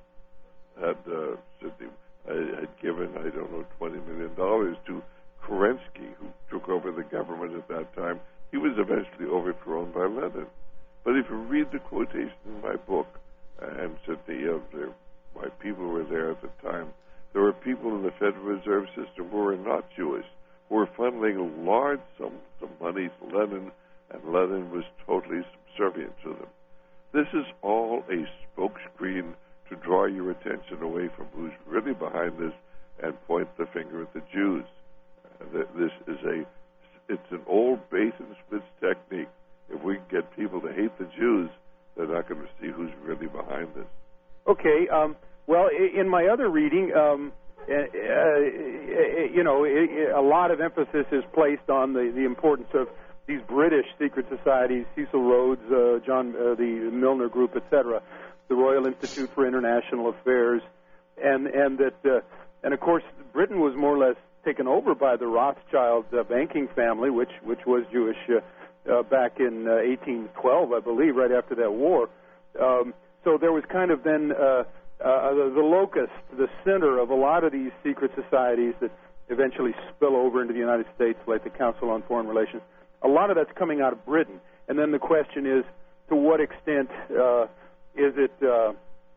had uh, certainly uh, had given, I don't know, twenty million dollars to Kerensky, who took over the government at that time. He was eventually overthrown by Lenin. But if you read the quotation in my book, and certainly uh, there, my people who were there at the time, there were people in the Federal Reserve System who were not Jewish, who were funneling large sums of money to Lenin, and Lenin was totally subservient to them. This is all a smokescreen to draw your attention away from who's really behind this and point the finger at the Jews. Uh, this is a, it's an old bait and switch technique. If we can get people to hate the Jews, they're not going to see who's really behind this. Okay. Um, well, in my other reading, um, uh, uh, you know, a lot of emphasis is placed on the, the importance of these British secret societies, Cecil Rhodes, uh, John, uh, the Milner Group, et cetera, the Royal Institute for International Affairs, and and that, uh, and of course, Britain was more or less taken over by the Rothschild uh, banking family, which which was Jewish uh, uh, back in uh, eighteen twelve, I believe, right after that war. Um, so there was kind of then uh, uh, the, the locus, the center of a lot of these secret societies that eventually spill over into the United States, like the Council on Foreign Relations. A lot of that's coming out of Britain. And then the question is, to what extent uh, is it uh,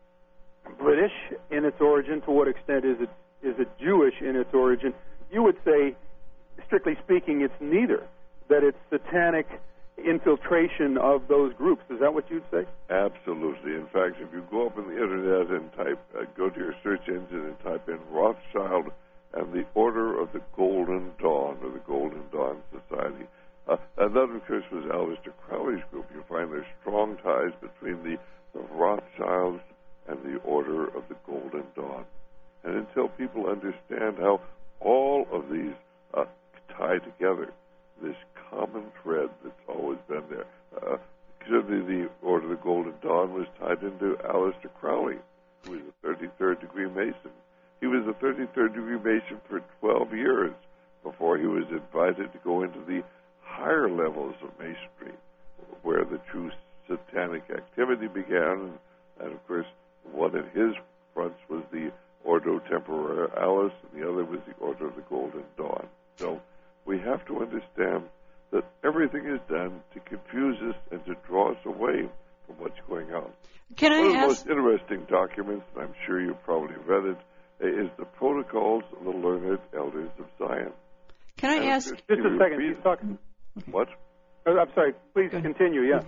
British in its origin? To what extent is it is it Jewish in its origin? You would say, strictly speaking, it's neither, that it's satanic infiltration of those groups. Is that what you'd say? Absolutely. In fact, if you go up on the Internet and type, uh, go to your search engine and type in Rothschild and the Order of the Golden Dawn, or the Golden Dawn Society, uh, and that, of course, was Aleister Crowley's group. You'll find there's strong ties between the, the Rothschilds and the Order of the Golden Dawn. And until people understand how all of these uh, tie together, this common thread that's always been there. Uh, certainly the Order of the Golden Dawn was tied into Aleister Crowley, who was a thirty-third degree Mason. He was a thirty-third degree Mason for twelve years before he was invited to go into the higher levels of Masonry, where the true satanic activity began. And, of course, one of his fronts was the Ordo Temporalis, and the other was the Order of the Golden Dawn. So we have to understand that everything is done to confuse us and to draw us away from what's going on. Can I One of the ask? most interesting documents, and I'm sure you've probably read it, is the Protocols of the Learned Elders of Zion. Can I And ask? Just a second. He's talking. What? Oh, I'm sorry. Please continue. Yeah.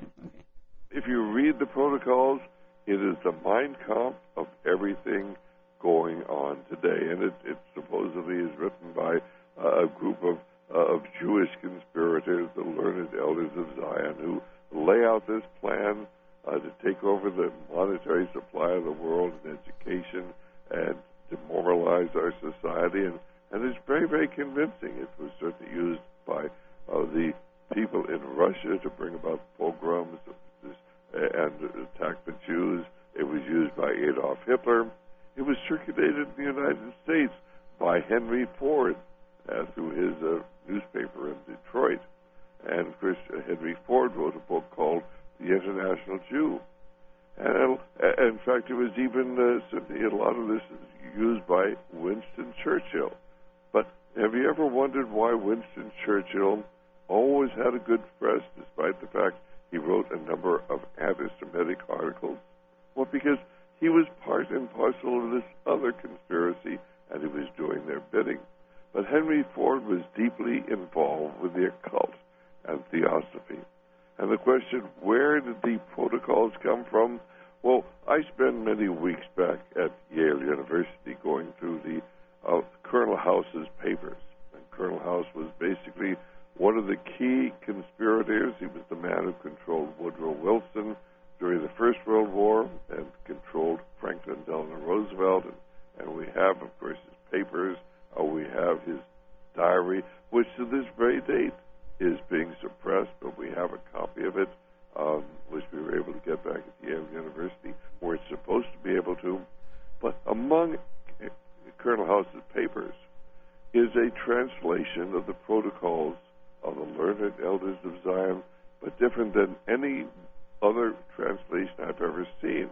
If you read the Protocols, it is the Mein Kampf of everything going on today, and it, it supposedly is written by uh, a group of uh, of Jewish conspirators, the Learned Elders of Zion, who lay out this plan uh, to take over the monetary supply of the world and education and demoralize our society, and, and it's very, very convincing. It was certainly used by uh, the people in Russia to bring about pogroms and attack the Jews. It was used by Adolf Hitler. It was circulated in the United States by Henry Ford uh, through his uh, newspaper in Detroit. And, of course, uh, Henry Ford wrote a book called The International Jew. And uh, in fact, it was even, uh, a lot of this is used by Winston Churchill. But have you ever wondered why Winston Churchill always had a good press, despite the fact he wrote a number of anti-Semitic articles? Well, because he was part and parcel of this other conspiracy, and he was doing their bidding. But Henry Ford was deeply involved with the occult and theosophy. And the question, where did the protocols come from? Well, I spent many weeks back at Yale University going through the uh, Colonel House's papers. And Colonel House was basically one of the key conspirators. He was the man who controlled Woodrow Wilson during the First World War and controlled Franklin Delano Roosevelt. And, and we have, of course, his papers. Uh, we have his diary, which to this very date is being suppressed, but we have a copy of it, um, which we were able to get back at Yale University, where it's supposed to be able to. But among Colonel House's papers is a translation of the protocols of the learned elders of Zion, but different than any other translation I've ever seen.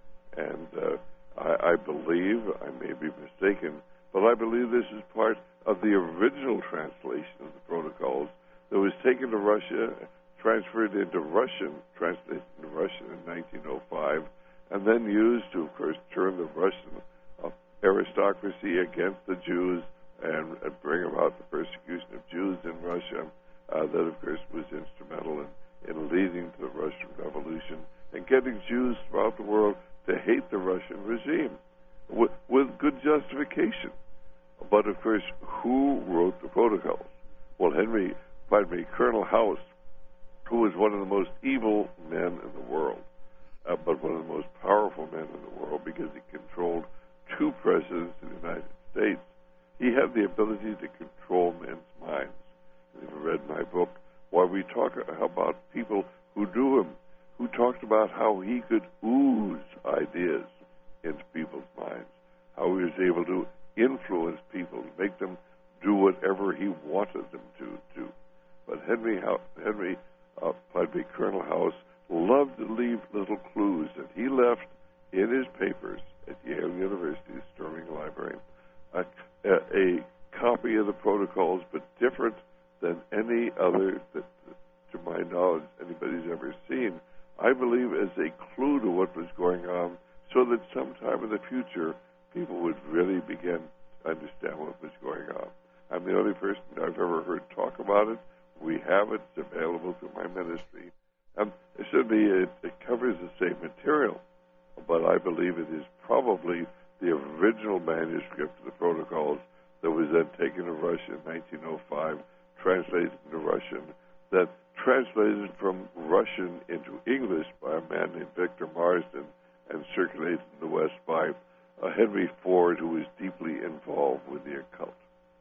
And uh, I, I believe, I may be mistaken, but I believe this is part of the original translation of the protocols that was taken to Russia, transferred into Russian, translated into Russian in nineteen oh five, and then used to, of course, turn the Russian uh, aristocracy against the Jews and, and bring about the persecution of Jews in Russia. Uh, that, of course, was instrumental in, in leading to the Russian Revolution and getting Jews throughout the world to hate the Russian regime with, with good justification. But, of course, who wrote the protocols? Well, Henry, pardon me, Colonel House, who was one of the most evil men in the world, uh, but one of the most powerful men in the world because he controlled two presidents in the United States. He had the ability to control men's minds. If you read my book, why we talk about people who knew him, who talked about how he could ooze ideas into people's minds, how he was able to influence people, make them do whatever he wanted them to do. But Henry, Henry, uh, pardon me, Colonel House loved to leave little clues, and he left in his papers at Yale University's Sterling Library a, a, a copy of the protocols, but different than any other that, to my knowledge, anybody's ever seen. I believe as a clue to what was going on, so that sometime in the future people would really begin to understand what was going on. I'm the only person I've ever heard talk about it. We have it. It's available through my ministry. Um, certainly it, it covers the same material, but I believe it is probably the original manuscript of the protocols that was then taken to Russia in nineteen oh five, translated into Russian, that translated from Russian into English by a man named Victor Marsden and circulated in the West by uh, Henry Ford, who was deeply involved with the occult.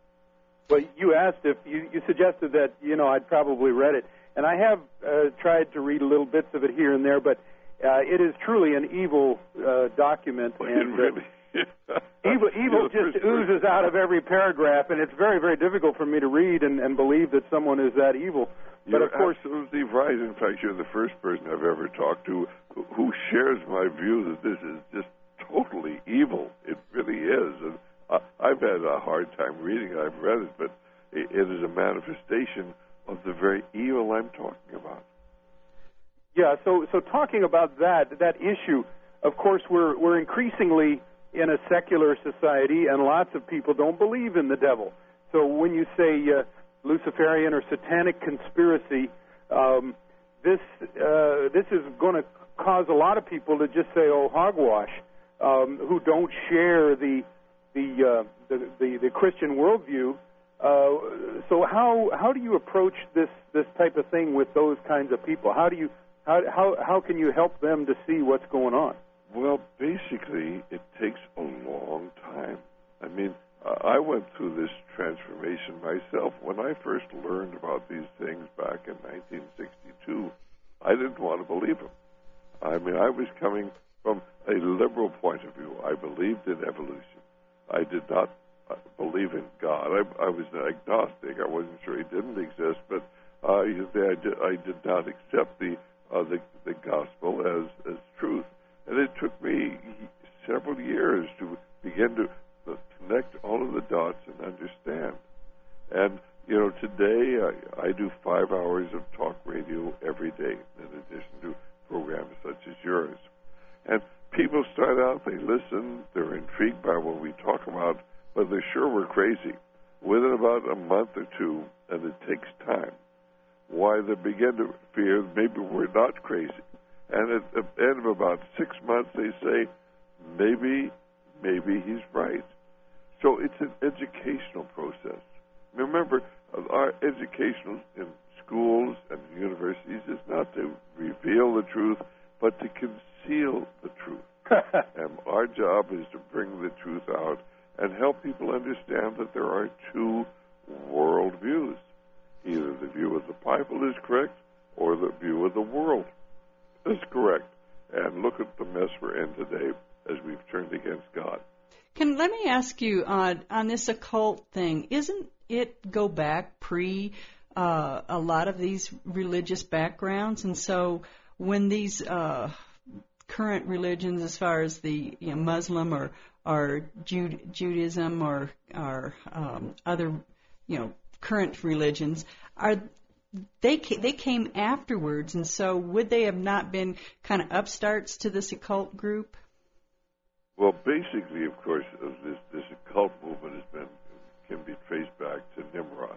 Well, you asked if you, you suggested that, you know, I'd probably read it, and I have uh, tried to read little bits of it here and there, but uh, it is truly an evil uh, document, well, and really, uh, evil, evil just oozes out of every paragraph, and it's very, very difficult for me to read and, and believe that someone is that evil. But you're of course, absolutely right. In fact, you're the first person I've ever talked to who, who shares my view that this is just totally evil. It really is. And uh, I've had a hard time reading it. I've read it, but it, it is a manifestation of the very evil I'm talking about. Yeah, so so talking about that that issue, of course, we're we're increasingly in a secular society, and lots of people don't believe in the devil. So when you say uh, Luciferian or satanic conspiracy, um, this uh, this is going to cause a lot of people to just say, "Oh, hogwash," um, who don't share the the, uh, the the the Christian worldview. Uh, so how how do you approach this this type of thing with those kinds of people? How do you how how how can you help them to see what's going on? Well, basically, it takes a long time. I mean, I went through this transformation myself. When I first learned about these things back in nineteen sixty-two, I didn't want to believe them. I mean, I was coming from a liberal point of view. I believed in evolution. I did not believe in God. I, I was an agnostic. I wasn't sure he didn't exist, but uh, I, did, I did not accept the, uh, the the gospel as, as truth. And it took me several years to begin to connect all of the dots and understand. And, you know, today I, I do five hours of talk radio every day in addition to programs such as yours. And people start out, they listen, they're intrigued by what we talk about, but they're sure we're crazy. Within about a month or two, and it takes time, why they begin to fear maybe we're not crazy. And at the end of about six months, they say, maybe, maybe he's right. So it's an educational process. Remember, our education in schools and universities is not to reveal the truth, but to conceal the truth. And our job is to bring the truth out and help people understand that there are two world views. Either the view of the Bible is correct or the view of the world is correct. And look at the mess we're in today as we've turned against God. Can let me ask you uh, on this occult thing, isn't it go back pre uh, a lot of these religious backgrounds? And so when these uh, current religions, as far as the you know, Muslim or or Jude, Judaism or or um, other you know current religions, are they they came afterwards, and so would they have not been kind of upstarts to this occult group? Well, basically, of course, this this occult movement has been can be traced back to Nimrod,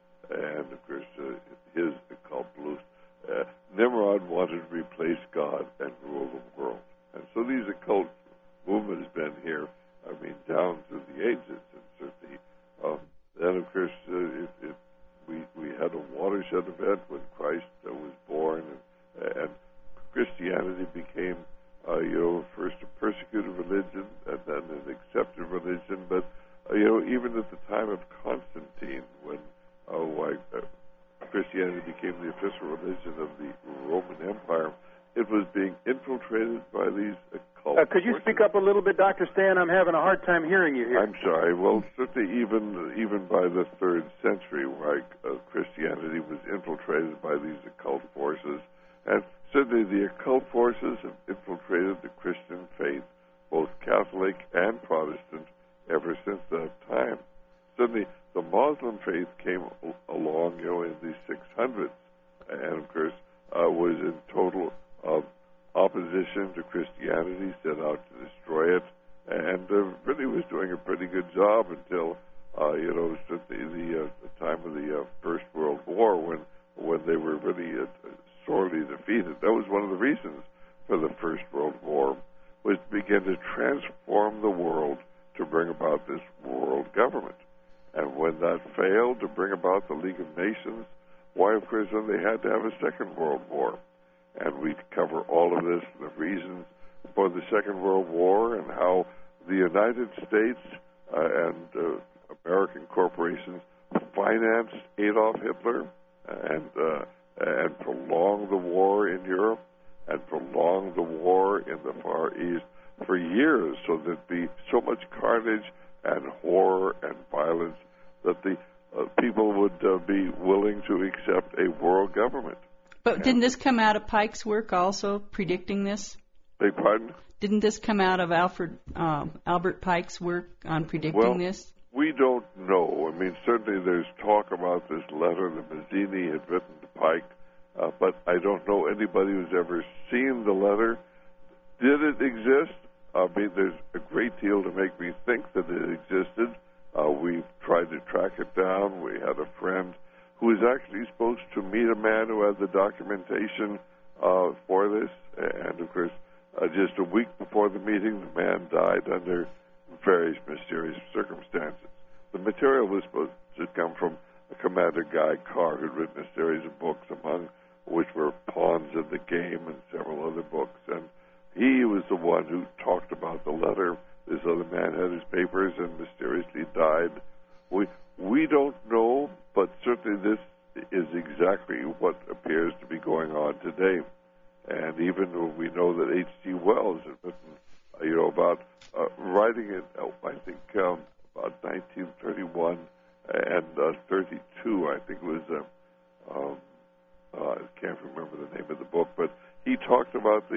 and of course, uh, his occult beliefs. Uh, Nimrod wanted to replace God and rule the world, and so these occult movement has been here. I mean, down through the ages, and certainly. Uh, then, of course, uh, it, it, we we had a watershed event when Christ uh, was born, and, and Christianity became. Uh, you know, first a persecuted religion and then an accepted religion. But, uh, you know, even at the time of Constantine, when uh, why, uh, Christianity became the official religion of the Roman Empire, it was being infiltrated by these occult uh, Could you forces. speak up a little bit, Doctor Stan? I'm having a hard time hearing you here. I'm sorry. Well, certainly even, even by the third century, why uh, Christianity was infiltrated by these occult forces. And certainly the occult forces have infiltrated the Christian faith, both Catholic and Protestant, ever since that time. Certainly the Muslim faith came along, you know, in the six hundreds, and of course uh, was in total uh, opposition to Christianity, set out to destroy it, and uh, really was doing a pretty good job until, uh, you know, certainly the, uh, the time of the uh, First World War, when when they were really uh, sorely defeated. That was one of the reasons for the First World War, was to begin to transform the world to bring about this world government. And when that failed, to bring about the League of Nations, why, of course, then they had to have a Second World War. And we cover all of this, the reasons for the Second World War, and how the United States uh, and uh, American corporations financed Adolf Hitler and uh, and prolonged the war in Europe and prolonged the war in the Far East for years, so there'd be so much carnage and horror and violence that the uh, people would uh, be willing to accept a world government. But and didn't this come out of Pike's work also, predicting this? Beg pardon? Didn't this come out of Alfred um, Albert Pike's work on predicting well, this? We don't know. I mean, certainly there's talk about this letter that Mazzini had written to Pike, uh, but I don't know anybody who's ever seen the letter. Did it exist? I mean, there's a great deal to make me think that it existed. Uh, we've tried to track it down. We had a friend who was actually supposed to meet a man who had the documentation uh, for this, and of course, uh, just a week before the meeting, the man died under various mysterious circumstances. The material was supposed to come from a Commander Guy Carr, who'd written a series of books, among which were Pawns of the Game and several other books. And he was the one who talked about the letter. This other man had his papers and mysteriously died. We we don't know, but certainly this is exactly what appears to be going on today. And even though we know that H G Wells had written, you know, about uh, writing it, I think, um, about nineteen thirty-one and uh, thirty-two, I think it was, uh, um, uh, I can't remember the name of the book, but he talked about the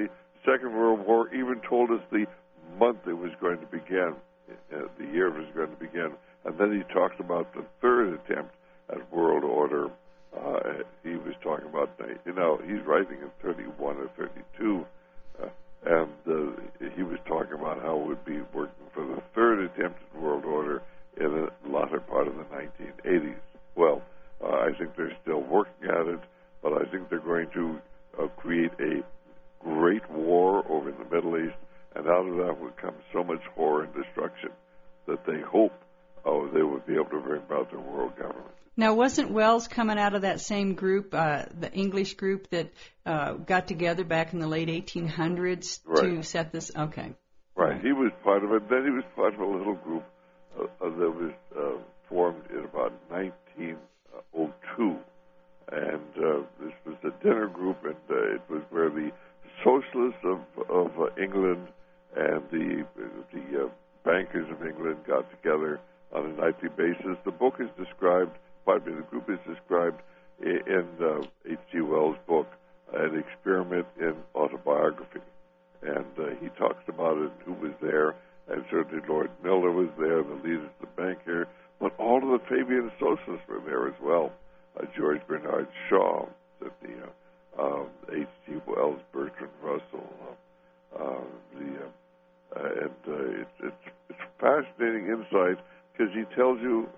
Second World War even told us the month it was going to begin, uh, the year it was going to begin. And then he talked about the third attempt at world order. Uh, he was talking about, you know, he's writing in thirty-one or thirty-two, uh, and uh, he was talking about how it would be working for the third attempt at world order in the latter part of the nineteen eighties. Well, uh, I think they're still working at it, but I think they're going to uh, create a great war over in the Middle East, and out of that would come so much horror and destruction that they hope oh, they would be able to bring about their world government. Now, wasn't Wells coming out of that same group, uh, the English group that uh, got together back in the late eighteen hundreds right. to set this? Okay. Right. right. He was part of it. Then he was part of a little group uh, uh, that was uh, formed in about nineteen oh two. And uh, this was a dinner group, and uh, it was where the socialists of, of uh, England and the, the uh, bankers of England got together on a nightly basis. The book is described, pardon me, the group is described in uh, H G Wells' book, An Experiment in Autobiography. And uh, he talks about it, who was there, and certainly Lord Miller was there, the leaders of the bank here, but all of the Fabian socialists were there as well. Uh, George Bernard Shaw, certainly, uh, um, H G Wells, Bertrand Russell, uh, uh, the, uh, uh, and uh, it, it's, it's fascinating insight, because he tells you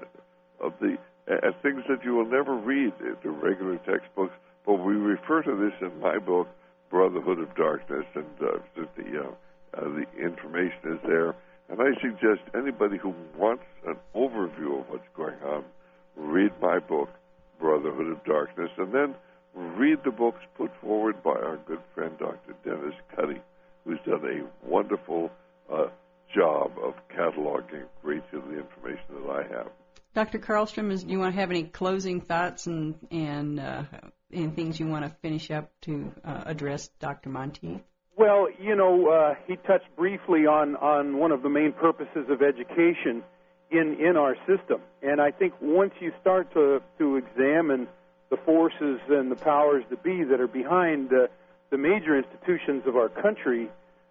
uh, of the uh, things that you will never read in the regular textbooks, but we refer to this in my book, Brotherhood of Darkness, and uh, the, uh, uh, the information is there. And I suggest anybody who wants an overview of what's going on, read my book, Brotherhood of Darkness, and then read the books put forward by our good friend Doctor Dennis Cuddy, who's done a wonderful uh, job of cataloging great deal of the information that I have. Doctor Karlstrom, is, do you want to have any closing thoughts and and, uh, and things you want to finish up to uh, address Doctor Monteith? Well, you know, uh, he touched briefly on, on one of the main purposes of education in, in our system. And I think once you start to, to examine the forces and the powers that be that are behind uh, the major institutions of our country,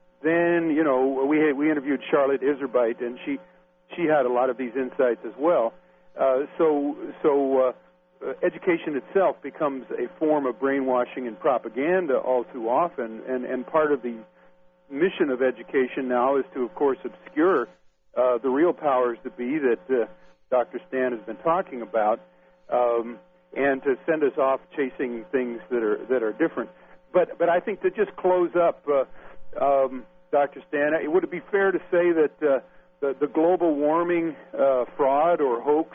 then, you know, we we interviewed Charlotte Iserbyt, and she she had a lot of these insights as well. Uh, so so uh, education itself becomes a form of brainwashing and propaganda all too often, and, and part of the mission of education now is to, of course, obscure uh, the real powers that be that uh, Doctor Stan has been talking about, um, and to send us off chasing things that are that are different. But but I think to just close up. Uh, Um, Doctor Stan, would it be fair to say that uh, the, the global warming uh, fraud or hoax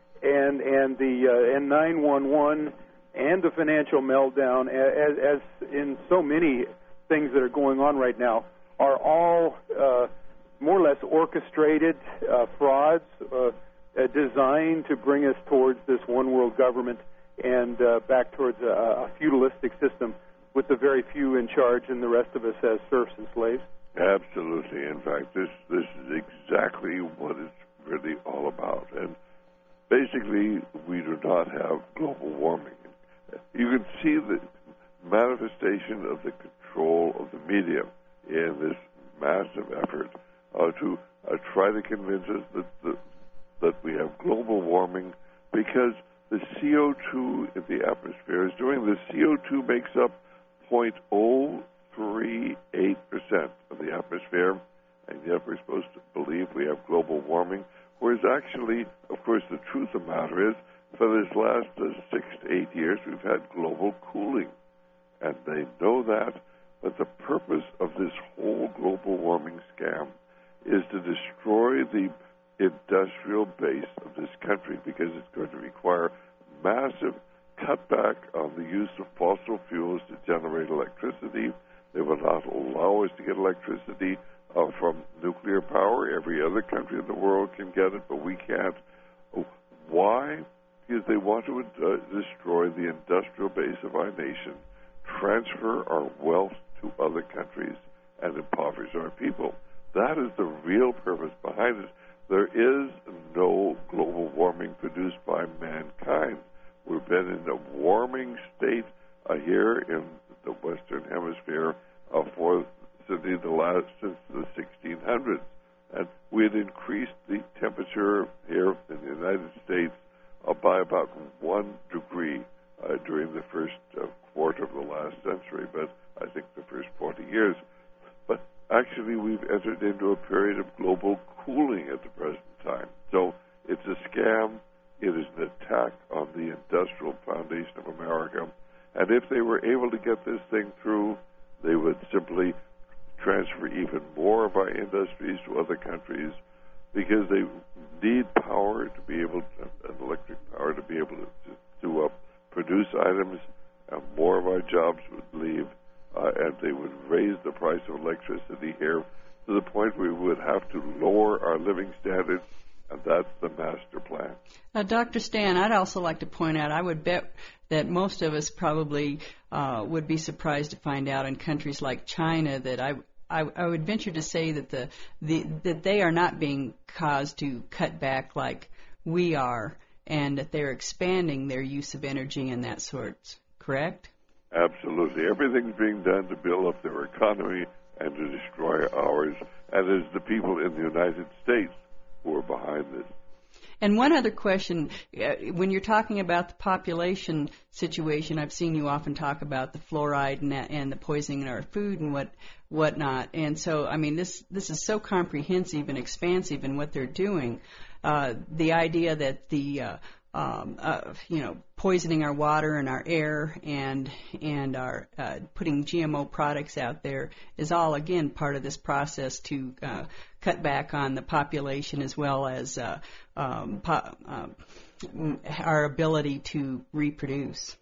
and and the uh, and nine one one and the financial meltdown, as, as in so many things that are going on right now, are all uh, more or less orchestrated uh, frauds uh, uh, designed to bring us towards this one world government and uh, back towards a, a feudalistic system with the very few in charge and the rest of us as serfs and slaves? Absolutely. In fact, this this is exactly what it's really all about. And basically, we do not have global warming. You can see the manifestation of the control of the media in this massive effort uh, to uh, try to convince us that the, that we have global warming because the C O two in the atmosphere is doing this. C O two makes up zero point zero three eight percent of the atmosphere, and yet we're supposed to believe we have global warming, whereas actually, of course, the truth of the matter is, for this last uh, six to eight years, we've had global cooling, and they know that, but the purpose of this whole global warming scam is to destroy the industrial base of this country, because it's going to require massive cutback on the use of fossil fuels to generate electricity. They will not allow us to get electricity uh, from nuclear power. Every other country in the world can get it, but we can't. Why? Because they want to uh, destroy the industrial base of our nation, transfer our wealth to other countries, and impoverish our people. That is the real purpose behind it. There is no global warming produced by mankind. We've been in a warming state uh, here in the Western Hemisphere uh, for here in the United States uh, by about one degree uh, during the first uh, quarter of the last century, but I think the first forty years. But actually, we've entered into a period of global cooling at the present time. So it's a scam. It is an attack on the industrial foundation of America. And if they were able to get this thing through, they would simply transfer even more of our industries to other countries because they need power to be able to, and electric power to be able to, to, to uh, produce items. Uh, more of our jobs would leave, uh, and they would raise the price of electricity here to the point where we would have to lower our living standards, and that's the master plan. Uh, Doctor Stan, I'd also like to point out, I would bet that most of us probably uh, would be surprised to find out in countries like China that I, I, I would venture to say that the, the that they are not being caused to cut back like we are, and that they're expanding their use of energy and that sort. Correct? Absolutely. Everything's being done to build up their economy and to destroy ours, and it's the people in the United States who are behind this. And one other question, uh, when you're talking about the population situation, I've seen you often talk about the fluoride and, and the poisoning in our food and what whatnot. And so, I mean, this this is so comprehensive and expansive in what they're doing. Uh, the idea that the uh, um, uh, you know poisoning our water and our air and and our uh, putting G M O products out there is all again part of this process to uh, cut back on the population as well as uh, um, po- um, our ability to reproduce.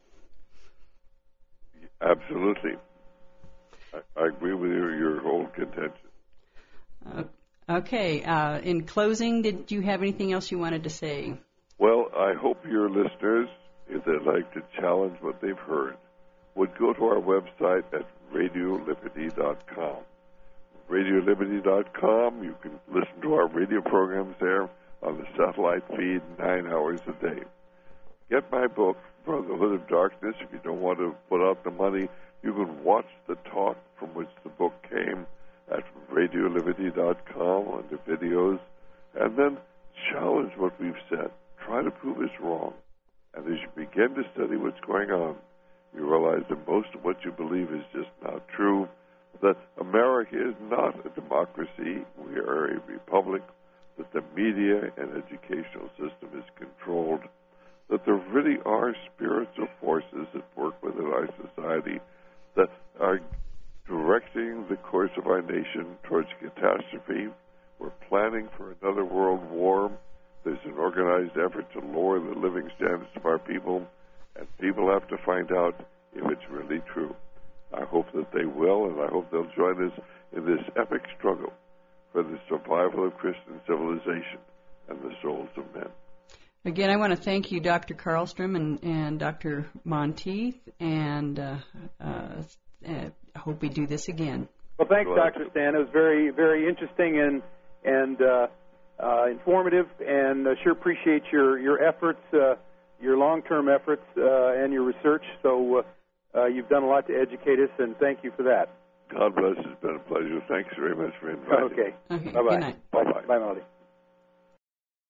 Absolutely. I, I agree with you, your whole contention. Uh, okay. Uh, in closing, did you have anything else you wanted to say? Well, I hope your listeners, if they'd like to challenge what they've heard, would go to our website at radio liberty dot com. radio liberty dot com, you can listen to our radio programs there on the satellite feed nine hours a day. Get my book, Brotherhood of Darkness. If you don't want to put out the money, you can watch the talk from which the book came at radio liberty dot com on the videos, and then challenge what we've said. Try to prove it's wrong. And as you begin to study what's going on, you realize that most of what you believe is just not true, that America is not a democracy, we are a republic, that the media and educational system is controlled, that there really are spiritual forces that work within our society that are directing the course of our nation towards catastrophe. We're planning for another world war. There's an organized effort to lower the living standards of our people, and people have to find out if it's really true. I hope that they will, and I hope they'll join us in this epic struggle for the survival of Christian civilization and the souls of men. Again, I want to thank you, Doctor Karlstrom and, and Doctor Monteith, and uh, uh, I hope we do this again. Well, thanks, Doctor Stan. It was very, very interesting and and uh, uh, informative, and I sure appreciate your your efforts, uh, your long-term efforts, uh, and your research. So uh, uh, you've done a lot to educate us, and thank you for that. God bless. It's been a pleasure. Thanks very much for inviting me. Okay. Okay. Bye-bye. Good night. Bye-bye. Bye, Molly.